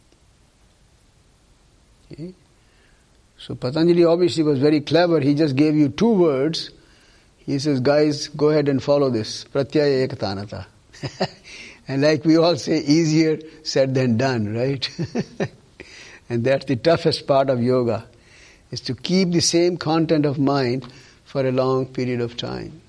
Okay. So Patanjali obviously was very clever. He just gave you 2 words. He says, guys, go ahead and follow this. Pratyaya ekatanata. And like we all say, easier said than done, right? And that's the toughest part of yoga, is to keep the same content of mind for a long period of time.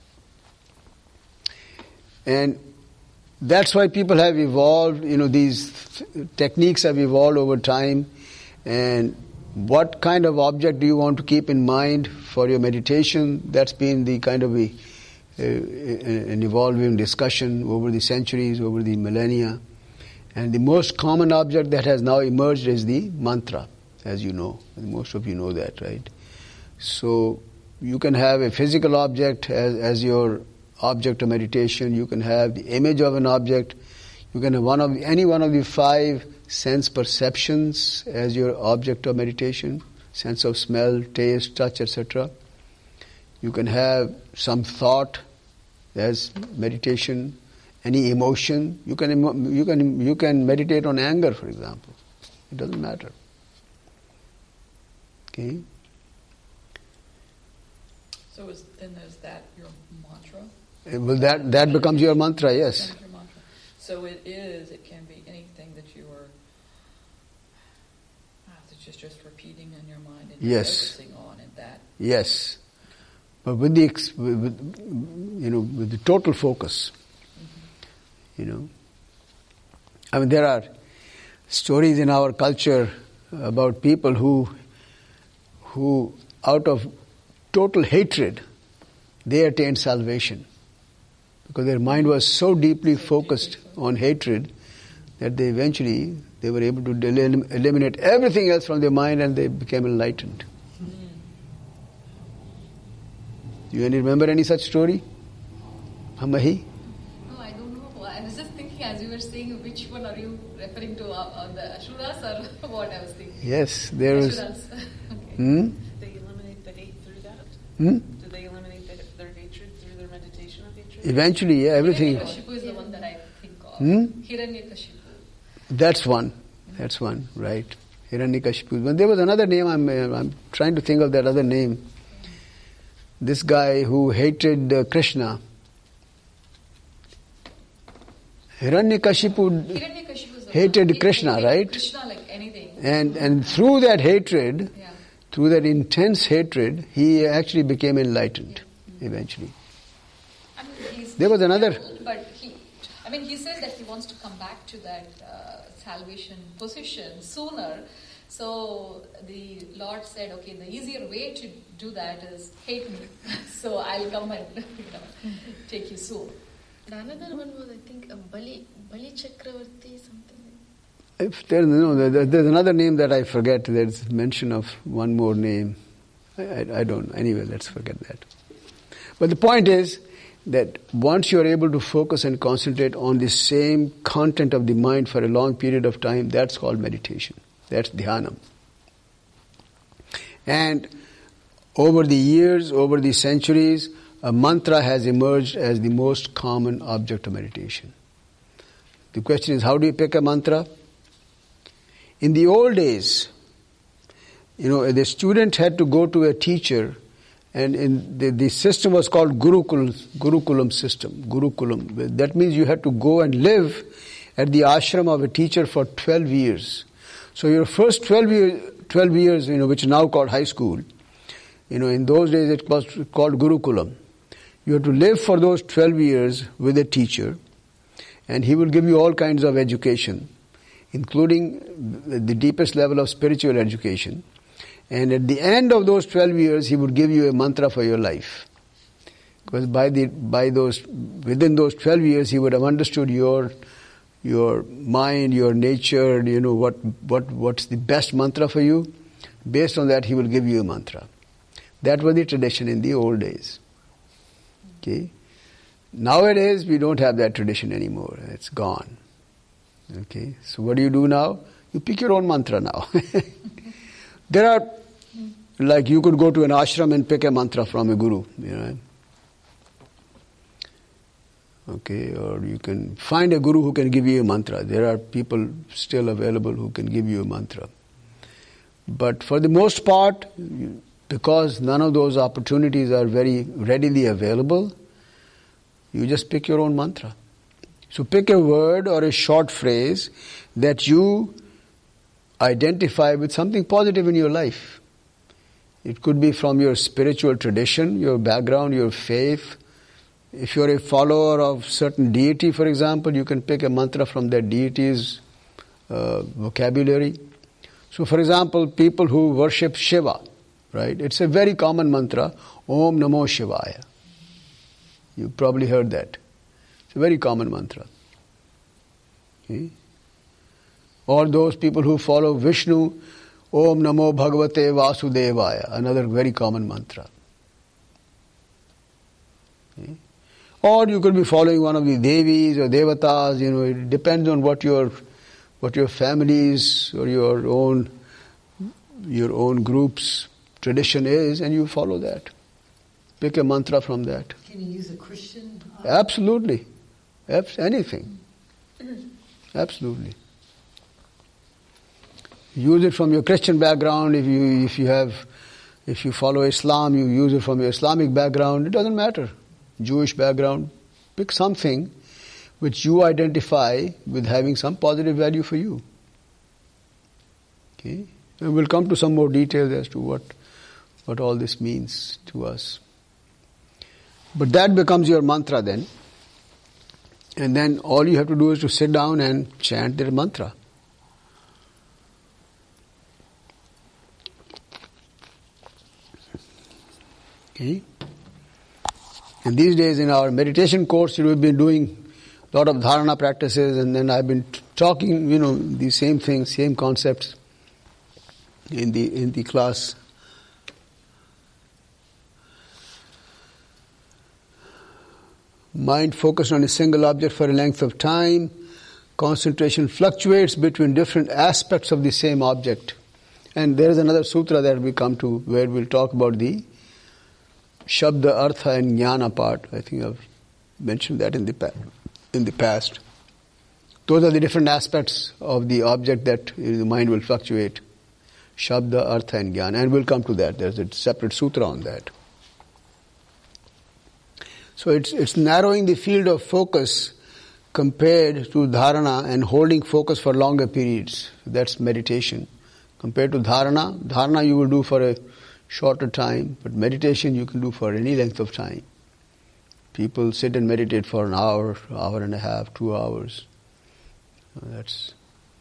And that's why people have evolved, these techniques have evolved over time. And what kind of object do you want to keep in mind for your meditation? That's been the kind of an evolving discussion over the centuries, over the millennia. And the most common object that has now emerged is the mantra, as you know. Most of you know that, right? So you can have a physical object as your object of meditation. You can have the image of an object. You can have any one of the 5 sense perceptions as your object of meditation. Sense of smell, taste, touch, etc. You can have some thought as meditation. Any emotion. You can meditate on anger, for example. It doesn't matter. Okay. So then there's that your mantra? Well, that becomes your mantra, yes. Your mantra. So it can be anything that you are just repeating in your mind and yes. focusing on and that. Yes. But with the total focus. I mean, there are stories in our culture about people who out of total hatred, they attained salvation. Because their mind was so deeply focused on hatred that they were able to eliminate everything else from their mind, and they became enlightened. Do you remember any such story? Hamahi? No, I don't know. I was just thinking as you were saying, which one are you referring to? The Asuras or what I was thinking? Yes, there was. Asuras. Okay. Did they eliminate the hate through that? Did they eliminate their hatred through their meditation of hatred? Eventually, yeah, everything. Hiranyakashipu is the one that I think of. Hiranyakashipu. That's one, right. Hiranyakashipu. But there was another name, I'm trying to think of that other name. This guy who hated Krishna. Hiranyakashipu hated Krishna, right? Krishna like anything. And through that hatred, through that intense hatred, he actually became enlightened eventually. I mean, There was another... But he says that he wants to come back to that salvation position sooner. So the Lord said, okay, the easier way to do that is hate me. So I'll come and take you soon. The another one was, I think, a Bali Chakravarti, something. If there's another name that I forget. There's mention of one more name. I don't know. Anyway, let's forget that. But the point is that once you are able to focus and concentrate on the same content of the mind for a long period of time, that's called meditation. That's dhyanam. And over the years, over the centuries, a mantra has emerged as the most common object of meditation. The question is, how do you pick a mantra? In the old days, the student had to go to a teacher, and the system was called Gurukulam system. Gurukulam. That means you had to go and live at the ashram of a teacher for 12 years. So your first 12 years, which is now called high school, in those days it was called Gurukulam. You have to live for those 12 years with a teacher, and he will give you all kinds of education, including the deepest level of spiritual education. And at the end of those 12 years, he would give you a mantra for your life. Because within those 12 years, he would have understood your mind, your nature, what's the best mantra for you. Based on that, he will give you a mantra. That was the tradition in the old days. Okay. Nowadays, we don't have that tradition anymore. It's gone. Okay. So what do you do now? You pick your own mantra now. There are, like you could go to an ashram and pick a mantra from a guru, Okay, or you can find a guru who can give you a mantra. There are people still available who can give you a mantra. But for the most part, because none of those opportunities are very readily available, you just pick your own mantra. So pick a word or a short phrase that you identify with something positive in your life. It could be from your spiritual tradition, your background, your faith. If you're a follower of certain deity, for example, you can pick a mantra from that deity's vocabulary. So, for example, people who worship Shiva, right? It's a very common mantra, Om Namo Shivaya. You probably heard that. It's a very common mantra. Okay? Or those people who follow Vishnu, Om Namo Bhagavate Vasudevaya, another very common mantra. Okay? Or you could be following one of the Devis or Devatas, it depends on what your family's or your own group's tradition is, and you follow that. Pick a mantra from that. Can you use a Christian? Absolutely. Anything. Absolutely. Use it from your Christian background. If you follow Islam, you use it from your Islamic background. It doesn't matter. Jewish background. Pick something which you identify with having some positive value for you. Okay? And we'll come to some more details as to what all this means to us. But that becomes your mantra then. And then all you have to do is to sit down and chant their mantra. Okay? And these days in our meditation course, we've been doing a lot of dharana practices, and then I've been talking, the same things, same concepts in the class. Mind focused on a single object for a length of time. Concentration fluctuates between different aspects of the same object. And there is another sutra that we come to where we'll talk about the Shabda, Artha and Jnana part. I think I've mentioned that in the past. Those are the different aspects of the object that the mind will fluctuate. Shabda, Artha and Jnana. And we'll come to that. There's a separate sutra on that. So it's narrowing the field of focus compared to dharana and holding focus for longer periods. That's meditation. Compared to dharana you will do for a shorter time, but meditation you can do for any length of time. People sit and meditate for an hour, hour and a half, 2 hours. That's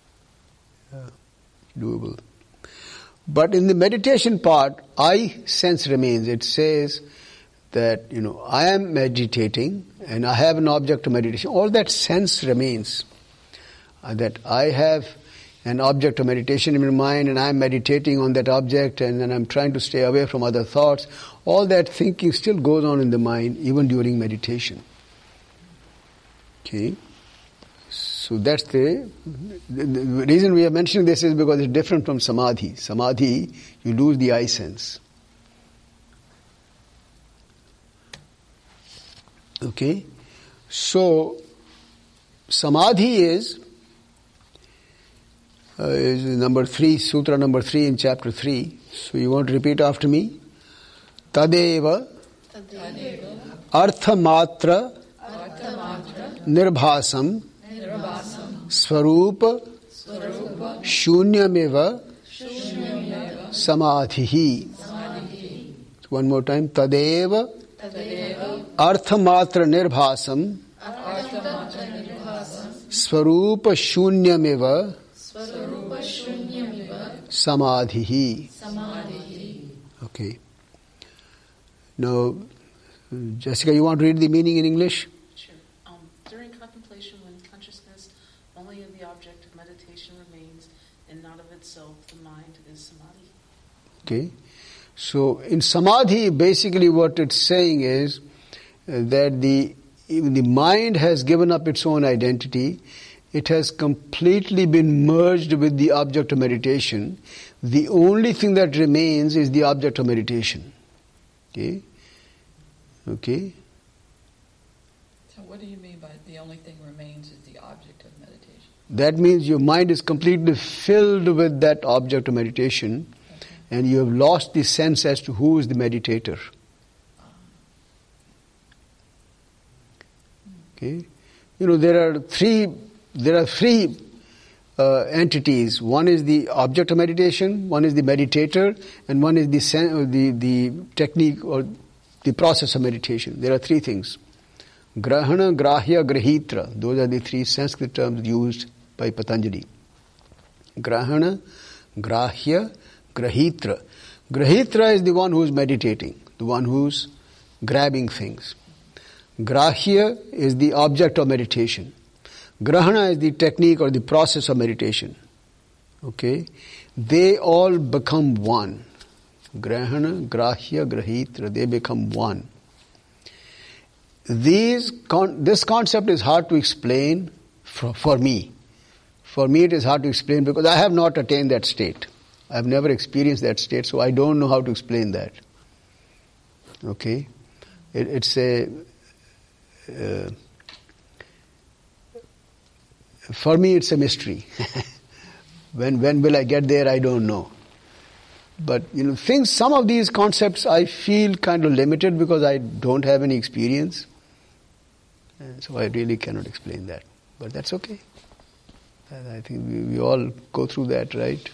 doable. But in the meditation part, I sense remains. It says that, I am meditating and I have an object of meditation. All that sense remains. That I have an object of meditation in my mind and I am meditating on that object and then I'm trying to stay away from other thoughts. All that thinking still goes on in the mind even during meditation. Okay? So that's the reason we are mentioning this is because it's different from samadhi. Samadhi, you lose the I sense. Okay? So, samadhi is number 3, sutra number 3 in chapter 3. So you want to repeat after me? Tadeva arthamatra nirbhasam Swarupa Shunyameva Samadhihi. One more time. Tadeva Arthamatra Nirbhasam Swarupa Shunyameva Samadhihi. Okay. Now, Jessica, you want to read the meaning in English? During contemplation, when consciousness only of the object of meditation remains and not of itself, the mind is samadhi. Okay. So in samadhi, basically what it's saying is that the mind has given up its own identity. It has completely been merged with the object of meditation. The only thing that remains is the object of meditation. Okay? Okay? So what do you mean by the only thing remains is the object of meditation? That means your mind is completely filled with that object of meditation, and you have lost the sense as to who is the meditator. Okay? There are three entities. One is the object of meditation, one is the meditator, and one is the technique or the process of meditation. There are 3 things. Grahana, Grahya, Grahitra. Those are the 3 Sanskrit terms used by Patanjali. Grahana, Grahya, Grahitra. Grahitra is the one who is meditating, the one who's grabbing things. Grahya is the object of meditation. Grahana is the technique or the process of meditation. Okay? They all become one. Grahana, Grahya, Grahitra, they become one. This concept is hard to explain for me. For me it is hard to explain because I have not attained that state. I have never experienced that state, so I don't know how to explain that. Okay? For me it's a mystery. When will I get there, I don't know. But some of these concepts I feel kind of limited because I don't have any experience. And so I really cannot explain that. But that's okay. And I think we all go through that, right?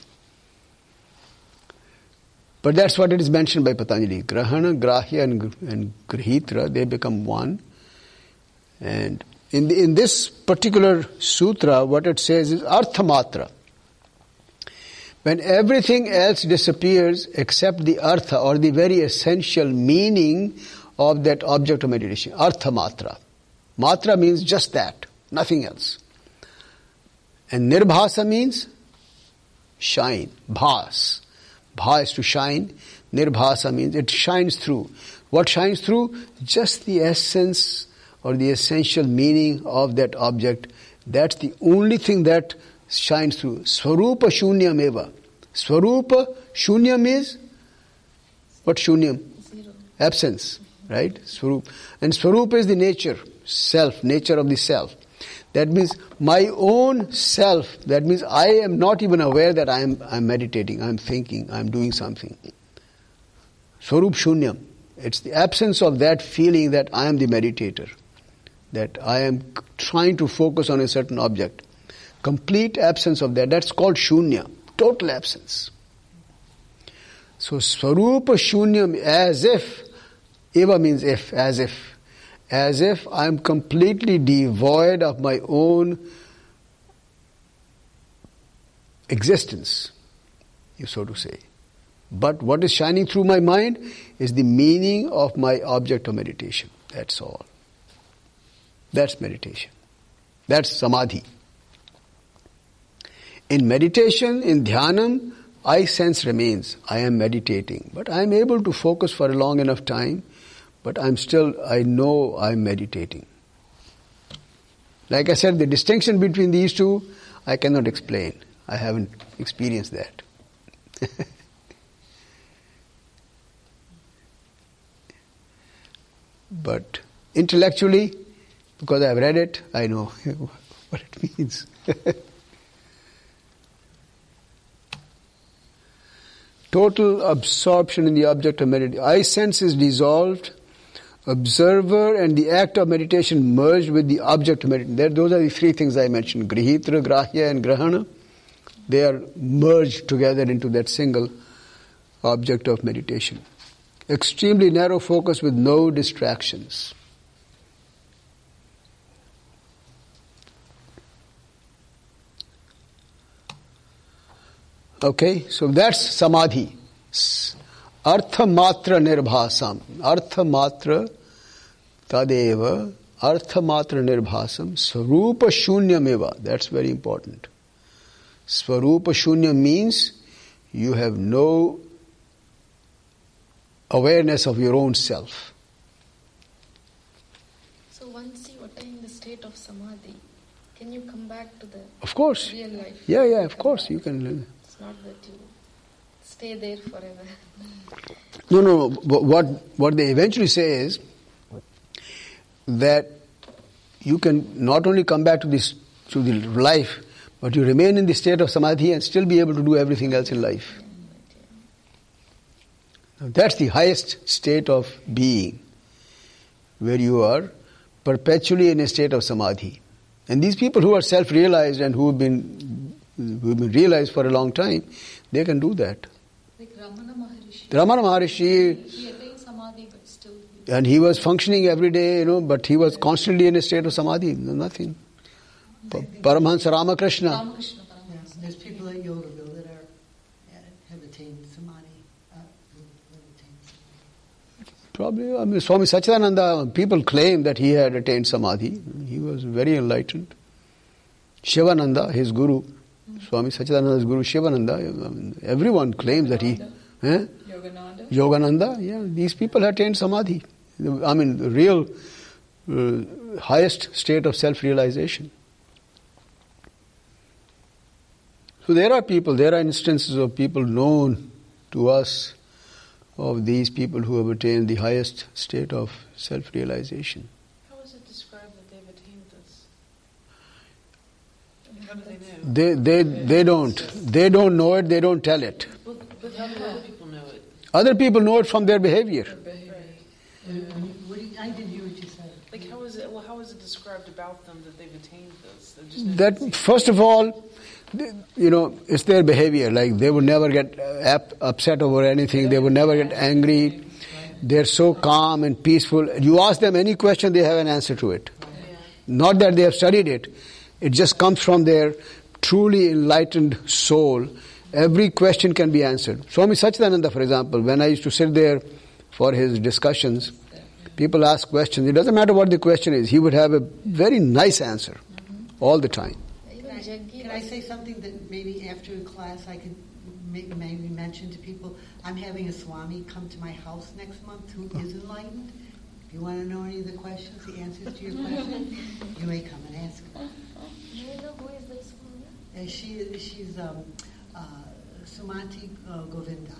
But that's what it is mentioned by Patanjali. Grahana, Grahya and Grahitra, they become one. And in this particular sutra, what it says is arthamatra. When everything else disappears except the artha or the very essential meaning of that object of meditation. Arthamatra. Matra means just that, nothing else. And nirbhasa means shine, bhas. Bha is to shine, nirbhasa means it shines through. What shines through? Just the essence or the essential meaning of that object. That's the only thing that shines through. Swarupa shunyam eva. Swarupa shunyam is what shunyam? Zero. Absence, right? Swarup. And swarupa is the nature, self, nature of the self. That means my own self, that means I am not even aware that I'm meditating, I'm thinking, I'm doing something. Swarup Shunyam. It's the absence of that feeling that I am the meditator, that I am trying to focus on a certain object. Complete absence of that. That's called Shunya. Total absence. So Swarupa Shunyam, as if, eva means if, as if I am completely devoid of my own existence, so to say. But what is shining through my mind is the meaning of my object of meditation. That's all. That's meditation. That's samadhi. In meditation, in dhyanam, I sense remains. I am meditating. But I am able to focus for a long enough time, but I know I'm meditating. Like I said, the distinction between these two, I cannot explain. I haven't experienced that. But intellectually, because I've read it, I know what it means. Total absorption in the object of meditation. I sense is dissolved. Observer and the act of meditation merged with the object of meditation. Those are the three things I mentioned. Grihitra, Grahya and Grahana. They are merged together into that single object of meditation. Extremely narrow focus with no distractions. Okay, so that's samadhi. Artha matra nirbhasam. Artha matra tadeva. Artha matra nirbhasam. Swarupa shunyameva. That's very important. Swarupa shunya means you have no awareness of your own self. So once you attain the state of samadhi, can you come back to the Of course. real life? Yeah, of course you can. It's not that you stay there forever. No. What they eventually say is that you can not only come back to the life, but you remain in the state of samadhi and still be able to do everything else in life. Now that's the highest state of being, where you are perpetually in a state of samadhi. And these people who are self-realized and who have been realized for a long time, they can do that. Like Ramana Maharishi. Ramana Maharishi, He attained samadhi, but still. and he was functioning every day, but he was constantly in a state of samadhi, nothing. Paramahansa Ramakrishna. Ramakrishna. There's people at Yogaville that have attained samadhi. Probably, Swami Satchidananda, people claim that he had attained samadhi. He was very enlightened. Shivananda, his guru, Swami Satchidananda's guru Shivananda, everyone claims that he... Yogananda, yeah. These people attained samadhi. The real highest state of self-realization. So there are instances of people known to us, of these people who have attained the highest state of self-realization. How is it described that they've attained this? How do they know? They don't know it, they don't tell it. But how do other people know it? Other people know it from their behavior. I didn't hear what you said. Like how is it described about them that they've attained this? They've just That, first of all, it's their behavior. Like they would never get upset over anything. They would never get angry. They're so calm and peaceful. You ask them any question, they have an answer to it. Not that they have studied it. It just comes from their truly enlightened soul. Every question can be answered. Swami Satchidananda, for example, when I used to sit there for his discussions, people ask questions. It doesn't matter what the question is. He would have a very nice answer all the time. Can I say something that maybe after class I could maybe mention to people? I'm having a Swami come to my house next month who is enlightened. If you want to know any of the questions, the answers to your questions, you may come and ask him. Do you know who is this Swami? She's Sumati Govinda.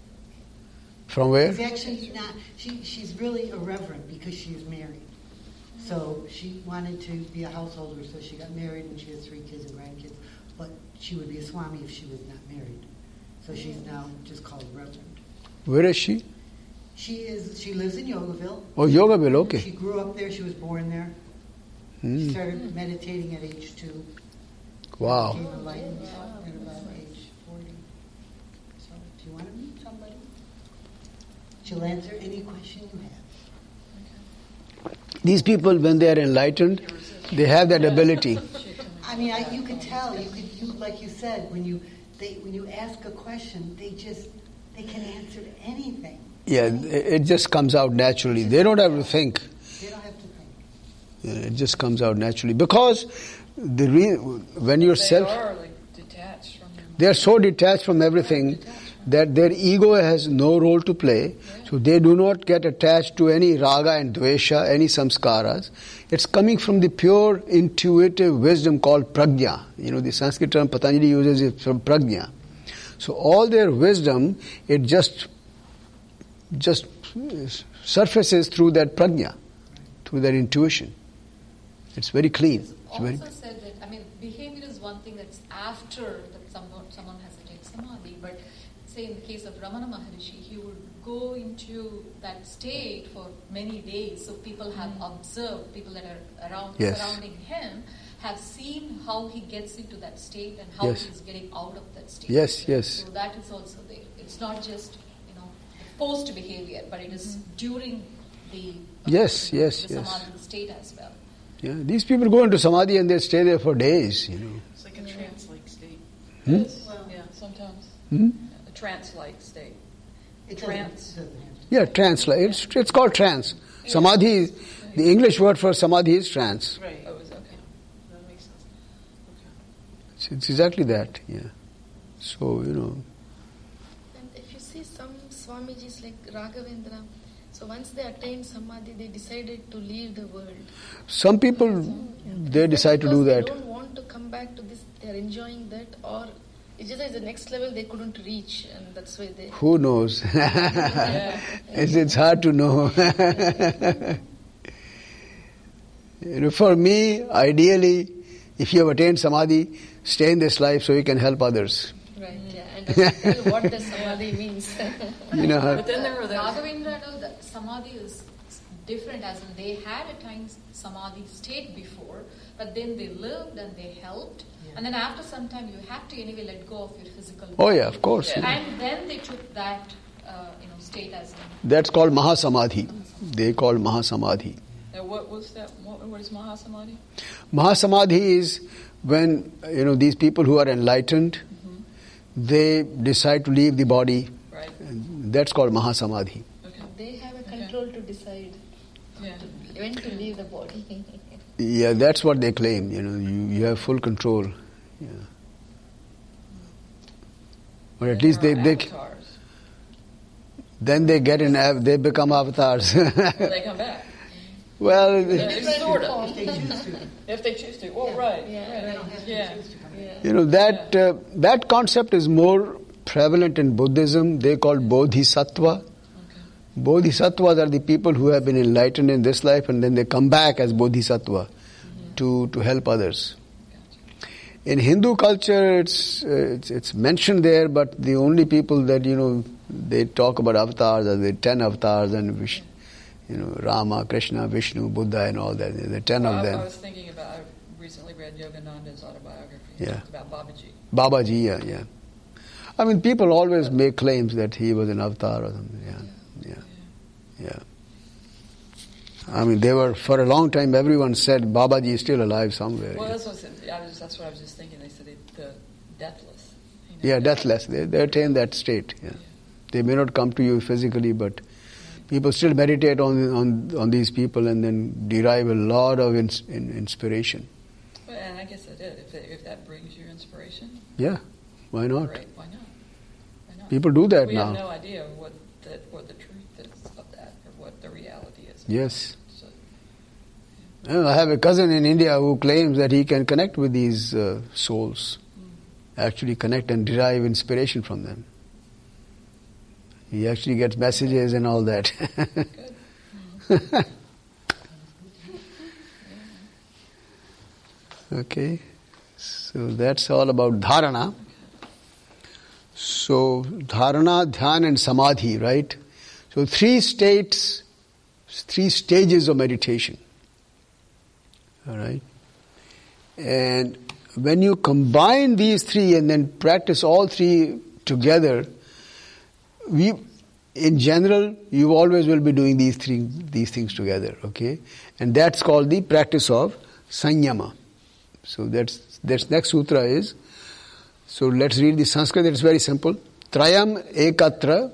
From where? She's actually not. She's really irreverent because she is married. So she wanted to be a householder, so she got married and she has 3 kids and grandkids. But she would be a Swami if she was not married. So she's now just called Reverend. Where is she? She lives in Yogaville. Oh, Yogaville, okay. She grew up there. She was born there. She started meditating at age 2. Wow. Became enlightened at about age 40. So if you want to meet somebody, she'll answer any question you have. These people, when they are enlightened, they have that ability. I mean, you could tell. Like you said, when you ask a question, they can answer anything. Yeah, it just comes out naturally. They don't have to think. They don't have to think. Yeah, it just comes out naturally because when you're They are like detached from them. they are so detached from everything that their ego has no role to play. So they do not get attached to any raga and dvesha, any samskaras. It's coming from the pure intuitive wisdom called prajna. The Sanskrit term Patanjali uses it from prajna. So all their wisdom, it just surfaces through that prajna, through that intuition. It's very clean. It's also said that, behavior is one thing that's after that someone has attained samadhi, but say in the case of Ramana Maharishi, he would go into that state for many days. So people have observed, people that are surrounding him have seen how he gets into that state and how he's getting out of that state. Yes. So that is also there. It's not just post behavior, but it is during the samadhi state as well. Yeah, these people go into samadhi and they stay there for days. It's like a trance-like state. Yes. Well, yeah, sometimes. A trance-like state. Trance. Yeah, trance. It's called trance. Samadhi, the English word for samadhi is trance. Right. Oh, is okay. That makes sense. Okay. It's exactly that, yeah. So, And if you see some Swamijis like Raghavendra, so once they attained samadhi, they decided to leave the world. Some people, they decide to do that. They don't want to come back to this, they're enjoying that, or it's just the next level they couldn't reach, and that's why they... Who knows? It's hard to know. For me, ideally, if you have attained samadhi, stay in this life so you can help others. Right, yeah, and tell what the samadhi means. But then there are those... Raghavendra, the samadhi is different, as in they had attained samadhi state before, but then they lived and they helped, and then after some time you have to anyway let go of your physical body. Oh yeah, of course. Yeah. And then they took that state as That's called Mahasamadhi. They call Mahasamadhi. What was that? What is Mahasamadhi? Mahasamadhi is when these people who are enlightened, they decide to leave the body. Right. That's called Mahasamadhi. Okay. They have a control to decide when to leave the body. Yeah, that's what they claim. You have full control. Yeah. Or at least they then they get they become avatars. Well, they come back. Well, Sort of. If they choose to. If they choose to. Oh, right. They don't have to choose to come back. that concept is more prevalent in Buddhism. They call bodhisattva. Bodhisattvas are the people who have been enlightened in this life and then they come back as bodhisattva to help others. In Hindu culture, it's mentioned there, but the only people that they talk about avatars are the 10 avatars and Rama, Krishna, Vishnu, Buddha, and all that. The 10 of them. I was thinking about. I recently read Yogananda's autobiography. Yeah. It's about Babaji. Babaji, yeah. I mean, people always make claims that he was an avatar or something. Yeah. I mean, for a long time, everyone said Babaji is still alive somewhere. Well, that's what I was just thinking. They said the deathless. Yeah, deathless. They attain that state. Yeah. They may not come to you physically, but people still meditate on these people and then derive a lot of inspiration. Well, and I guess that if that brings you inspiration. Yeah, why not? Great, why not? People do that we now. We have no idea what the truth is of that or what the reality is. Yes. So, I have a cousin in India who claims that he can connect with these souls, actually connect and derive inspiration from them. He actually gets messages and all that. good. Okay, so that's all about dharana. So dharana, dhyana and samadhi, right? So 3 stages of meditation. All right? And when you combine these 3 and then practice all 3 together, in general, you always will be doing these things together, okay? And that's called the practice of sanyama. So that's next sutra is, so let's read the Sanskrit, it's very simple. Trayam ekatra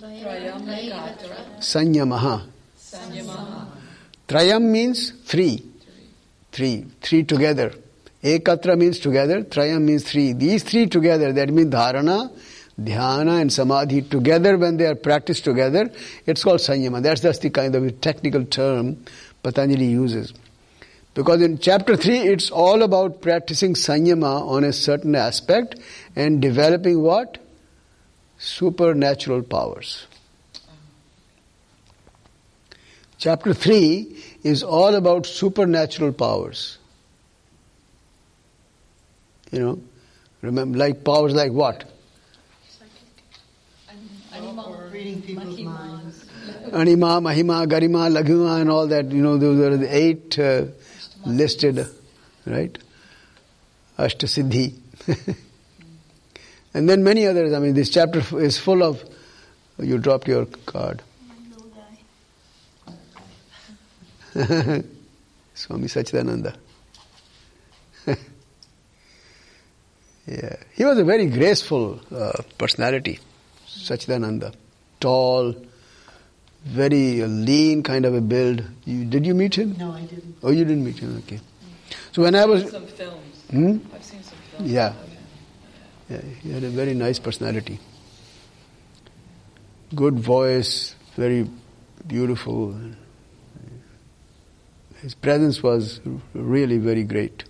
sanyamaha. Trayam means 3. 3 together. Ekatra means together, Trayam means 3. These 3 together, that means dharana, dhyana and samadhi together, when they are practiced together, it's called sanyama. That's just the kind of technical term Patanjali uses. Because in chapter 3, it's all about practicing sanyama on a certain aspect and developing what? Supernatural powers. Chapter 3 is all about supernatural powers. You know, remember, like powers like what? Reading people's minds. Anima, Mahima, Garima, Laghima and all that, you know, those are the 8 listed, right? Ashtasiddhi. And then many others. I mean, this chapter is full of, you dropped your card. Swami Sachidananda. Yeah, he was a very graceful personality, Sachidananda. Tall, very lean kind of a build. Did you meet him? No, I didn't. Oh, you didn't meet him, okay. So when I was... I've seen some films. I've seen some films. Yeah. Yeah, he had a very nice personality. Good voice, very beautiful. His presence was really very great.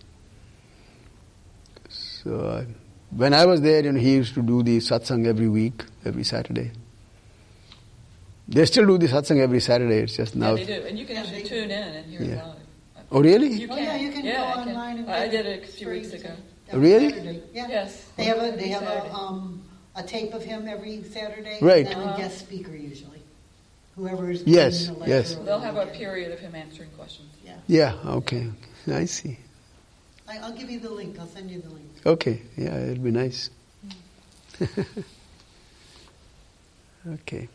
So when I was there, you know, he used to do the satsang every week, every Saturday. They still do the satsang every Saturday. It's just now. Yeah, they do, and you can actually tune in and hear it live. Oh, really? You can. Yeah, you can go online. And I did it a few weeks ago. Really? Saturday. Yeah. Yes. They have a tape of him every Saturday. Right. And a guest speaker usually. Whoever is Yes, giving the yes. lecture. They'll have a period of him answering questions. Yeah. Yeah, okay. I see. I'll give you the link. I'll send you the link. Okay, yeah, it'll be nice. Okay.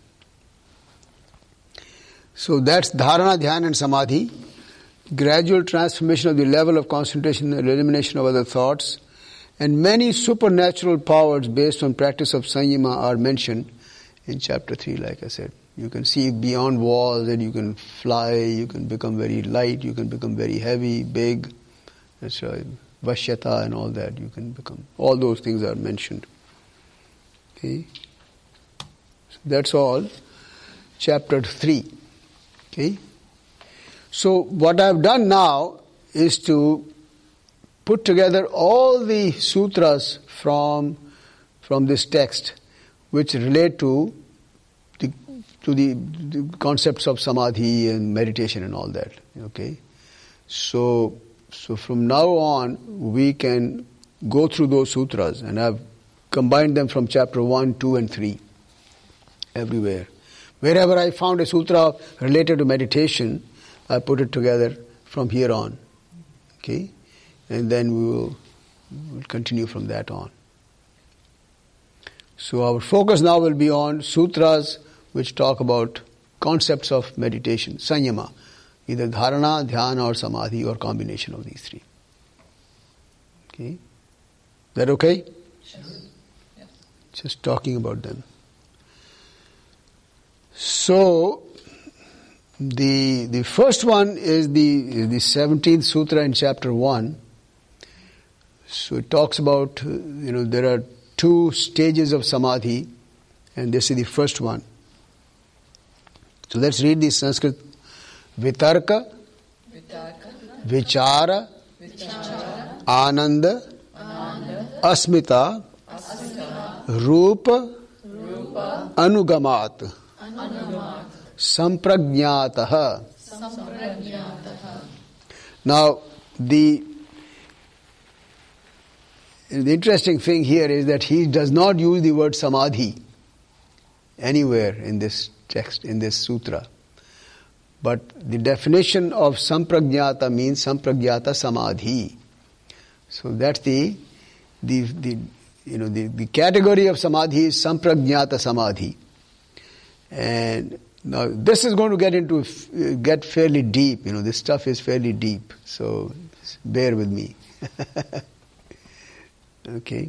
So that's dharana, dhyana and samadhi. Gradual transformation of the level of concentration and elimination of other thoughts. And many supernatural powers based on practice of sanyama are mentioned in chapter 3, like I said. You can see beyond walls and you can fly, you can become very light, you can become very heavy, big. That's right. Vashyata and all that, you can become. All those things are mentioned. Okay. So that's all. Chapter 3. Okay. So what I've done now is to put together all the sutras from this text which relate to the concepts of samadhi and meditation and all that. Okay. So from now on we can go through those sutras, and I've combined them from chapter 1, 2 and 3 everywhere. Wherever I found a sutra related to meditation, I put it together from here on. Okay? And then we'll continue from that on. So our focus now will be on sutras which talk about concepts of meditation, sanyama, either dharana, dhyana or samadhi or combination of these 3. Okay? Is that okay? Sure. Yes. Just talking about them. So, the first one is the 17th sutra in chapter 1. So it talks about, there are 2 stages of samadhi, and this is the first one. So let's read the Sanskrit. Vitarka, Vichara, Ananda, Asmita, Rupa, Anugamat, Sampragnataha. Now, the the interesting thing here is that he does not use the word samadhi anywhere in this text, in this sutra. But the definition of sampragyata means sampragyata samadhi. So that's the category of samadhi is sampragyata samadhi. And now this is going to get fairly deep. This stuff is fairly deep. So bear with me. Okay.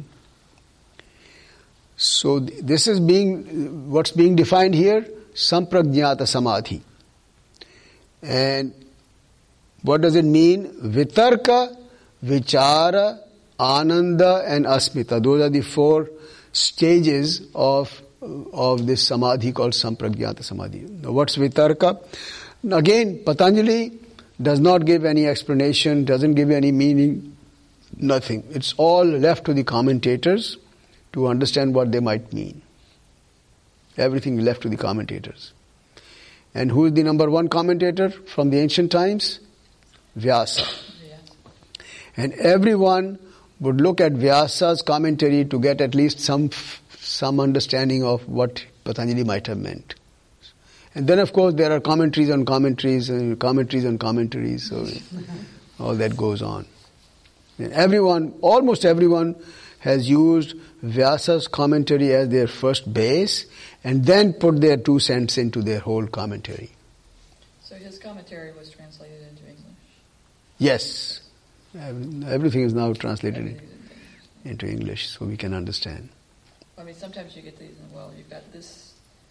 So this is what's being defined here, sampragyata samadhi. And what does it mean? Vitarka, vichara, ananda and asmita. Those are the 4 stages of this samadhi called sampragyata samadhi. Now what's vitarka? Again, Patanjali does not give any explanation, doesn't give any meaning, nothing. It's all left to the commentators to understand what they might mean. Everything left to the commentators. And who is the number 1 commentator from the ancient times? Vyasa. And everyone would look at Vyasa's commentary to get at least some understanding of what Patanjali might have meant. And then of course there are commentaries on commentaries and commentaries on commentaries, so all that goes on. And almost everyone has used Vyasa's commentary as their first base and then put their 2 cents into their whole commentary. So his commentary was translated into English? Yes. Everything is now translated into English so we can understand. I mean, sometimes you get these, you've got this,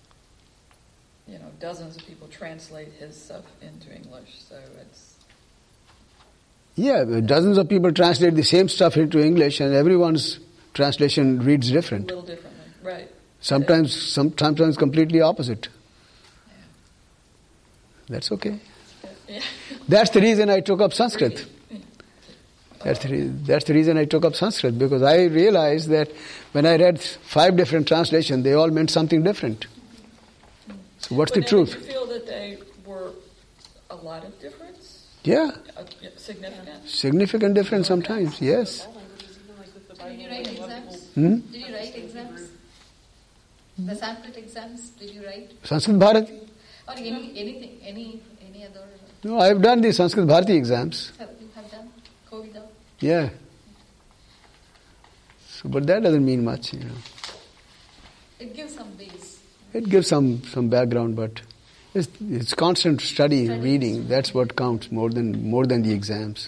dozens of people translate his stuff into English, so it's... Yeah, dozens of people translate the same stuff into English and everyone's translation reads different. A little differently, right. Sometimes completely opposite. Yeah. That's okay. Yeah. That's the reason I took up Sanskrit. That's the reason I took up Sanskrit, because I realized that when I read 5 different translations, they all meant something different. So what's the truth? Did you feel that they were a lot of difference? Yeah. Significant? Significant difference sometimes, yes. Did you write exams? Did you write exams? The Sanskrit exams, did you write? Sanskrit Bharati? Or anything, any other? No, I've done the Sanskrit Bharati exams. You have done? Kovida? Yeah. So, but that doesn't mean much, It gives some base. It gives some background, but it's constant study, reading. That's what counts more than the exams.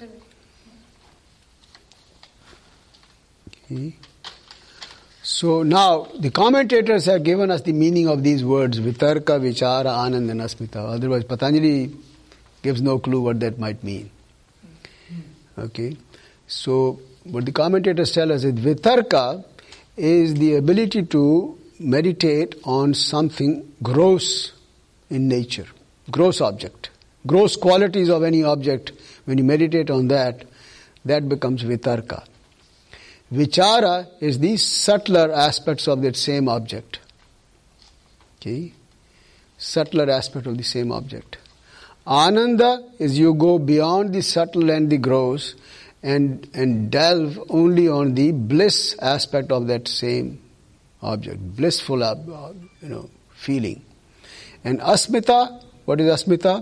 Okay. So now the commentators have given us the meaning of these words: vitarka, vichara, ananda, and asmita. Otherwise, Patanjali gives no clue what that might mean. Okay. So what the commentators tell us is vitarka is the ability to meditate on something gross in nature, gross object, gross qualities of any object. When you meditate on that becomes vitarka. Vichara is the subtler aspects of that same object. Okay? Subtler aspect of the same object. Ananda is you go beyond the subtle and the gross and delve only on the bliss aspect of that same object, blissful feeling. And asmita, what is asmita?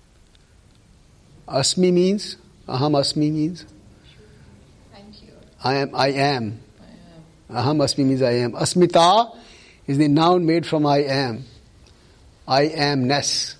Asmi means, aham asmi means? I am. Aham asmi means I am. Asmita is the noun made from I am. I amness.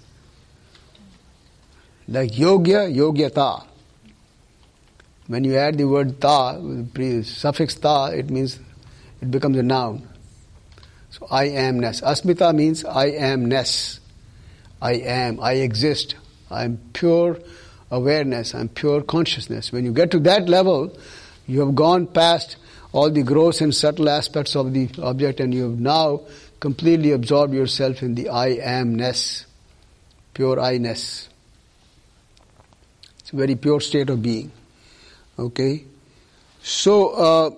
Like yogya, yogyata. When you add the word ta, suffix ta, it becomes a noun. So I amness. Asmita means I amness. I am, I exist. I am pure awareness, I am pure consciousness. When you get to that level, you have gone past all the gross and subtle aspects of the object and you have now completely absorbed yourself in the I amness, pure I-ness. It's a very pure state of being. Okay? So,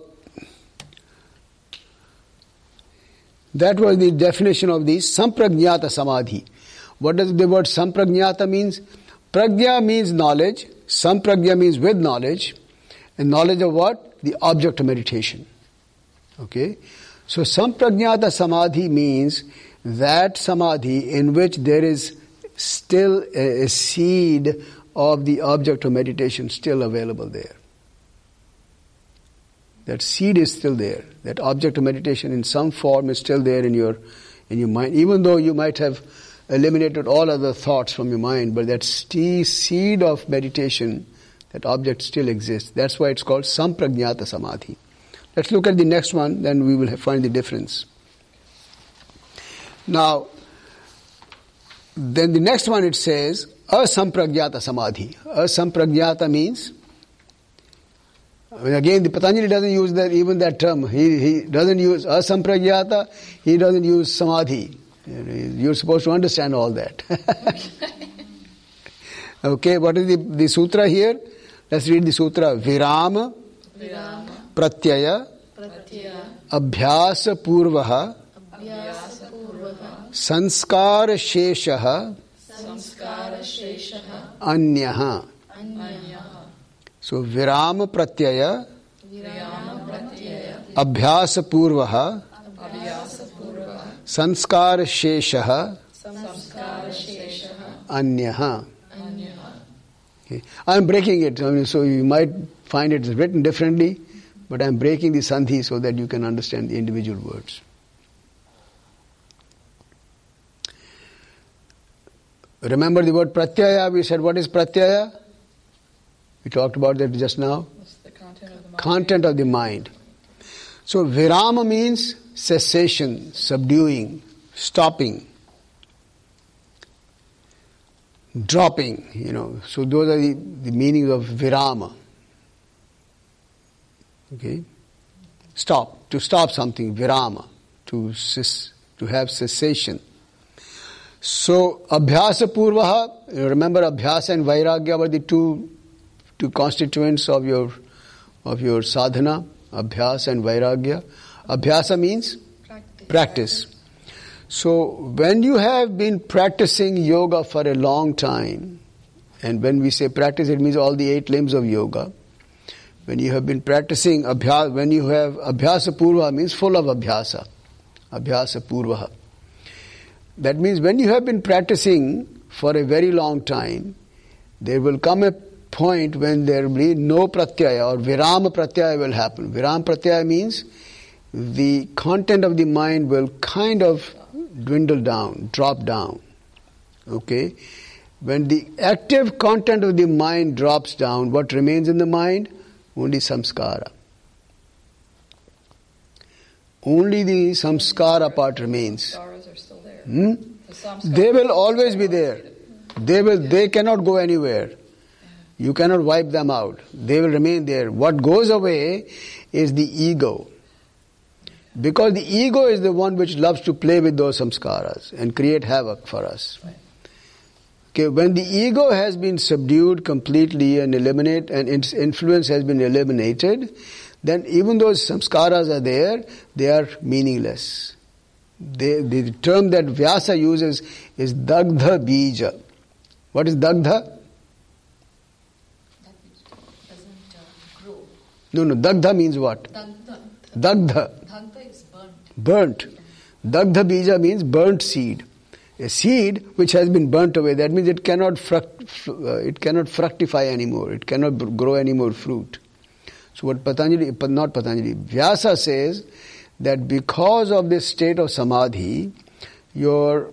that was the definition of the sampragyata samadhi. What does the word sampragyata means? Pragya means knowledge, sampragya means with knowledge. And knowledge of what? the object of meditation. Okay? So sampragnata samadhi means that samadhi in which there is still a seed of the object of meditation still available there. That seed is still there. That object of meditation in some form is still there in your mind, even though you might have eliminated all other thoughts from your mind, but that seed of meditation, that object still exists. That's why it's called sampragnata samadhi. Let's look at the next one, then we will find the difference. Now, then the next one it says, asampragnata samadhi. Asampragnata means, again, the Patanjali doesn't use even that term. He doesn't use asampragnata, he doesn't use samadhi. You're supposed to understand all that. Okay, what is the sutra here? Let's read the sutra. Virama, pratyaya, abhyasa purvaha, sanskara sheshaha, anyaha. So virama pratyaya, abhyasa purvaha, sanskara sheshaha, anyaha. Okay. I am breaking it, so you might find it written differently, but I am breaking the sandhi so that you can understand the individual words. Remember the word pratyaya? We said, what is pratyaya? We talked about that just now. What's the content of the mind? Content of the mind. So virama means cessation, subduing, stopping, dropping, So those are the meanings of virama. Okay? To stop something, virama, to have cessation. So abhyasa purvaha, remember abhyasa and vairagya were the two constituents of your sadhana, abhyasa and vairagya. Abhyasa means practice. So when you have been practicing yoga for a long time, and when we say practice, it means all the 8 limbs of yoga. When you have been practicing when you have abhyasa purva means full of abhyasa purvaha. That means when you have been practicing for a very long time, there will come a point when there will be no pratyaya or virama pratyaya will happen. Virama pratyaya means the content of the mind will kind of dwindle down, drop down. Okay? When the active content of the mind drops down, what remains in the mind? Only samskara. Only the samskara part remains. Stars are still there. They will always be there. They cannot go anywhere. You cannot wipe them out. They will remain there. What goes away is the ego. Because the ego is the one which loves to play with those samskaras and create havoc for us. Okay, when the ego has been subdued completely and eliminated, and its influence has been eliminated, then even those samskaras are there, they are meaningless. The term that Vyasa uses is dagdha bija. What is dagdha? That which doesn't grow. No, dagdha means what? Dagdha. Dagdha is burnt. Burnt. Dagdha bija means burnt seed. A seed which has been burnt away, that means it cannot fructify anymore. It cannot grow any more fruit. So what Vyasa says that because of this state of samadhi, even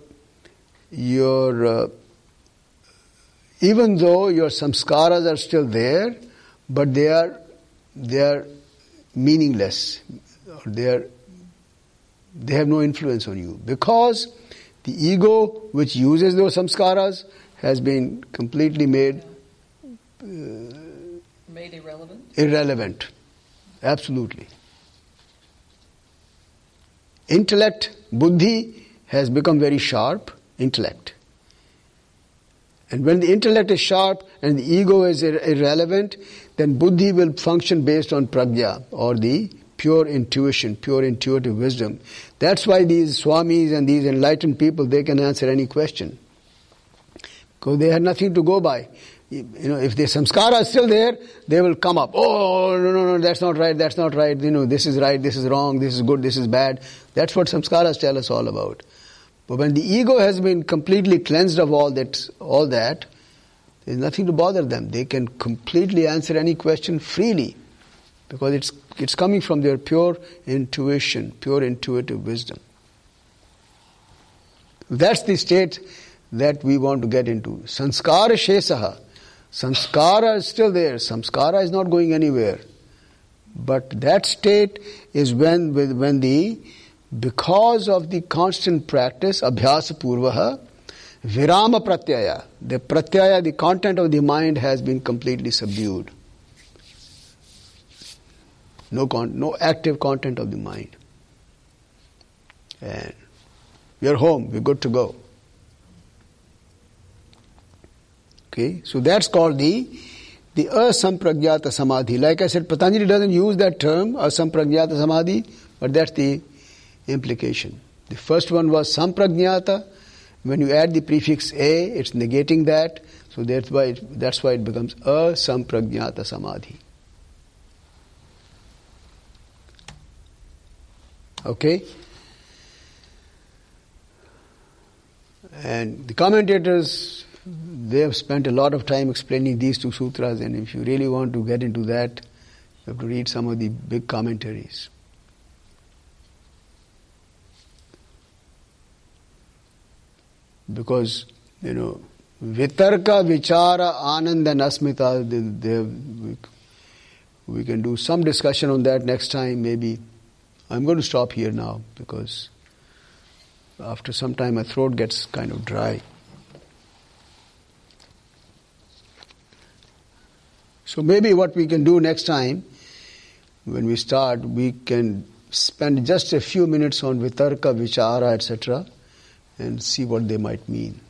though your samskaras are still there, but they are meaningless. They have no influence on you because the ego which uses those samskaras has been completely made irrelevant? Irrelevant. Absolutely. Intellect, buddhi, has become very sharp. Intellect. And when the intellect is sharp and the ego is irrelevant, then buddhi will function based on pragya, or the pure intuition, pure intuitive wisdom. That's why these swamis and these enlightened people, they can answer any question. Because they had nothing to go by. if the samskara is still there, they will come up. Oh, no, that's not right, that's not right. This is right, this is wrong, this is good, this is bad. That's what samskaras tell us all about. But when the ego has been completely cleansed of all that, there's nothing to bother them. They can completely answer any question freely, because it's coming from their pure intuition, pure intuitive wisdom. That's the state that we want to get into. Sanskara shesaha. Samskara is still there. Samskara is not going anywhere. But that state is when because of the constant practice, abhyasa purvaha, virama pratyaya, the content of the mind has been completely subdued. No active content of the mind. And we are home, we're good to go. Okay, so that's called the asampragyata samadhi. Like I said, Patanjali doesn't use that term, asampragyata samadhi, but that's the implication. The first one was sampragyata. When you add the prefix a, it's negating that. So that's why it becomes asampragyata samadhi. Okay? And the commentators, they have spent a lot of time explaining these two sutras, and if you really want to get into that, you have to read some of the big commentaries. Because, vitarka, vichara, ananda, and asmita, we can do some discussion on that next time, maybe. I'm going to stop here now, because after some time my throat gets kind of dry. So maybe what we can do next time, when we start, we can spend just a few minutes on vitarka, vichara, etc., and see what they might mean.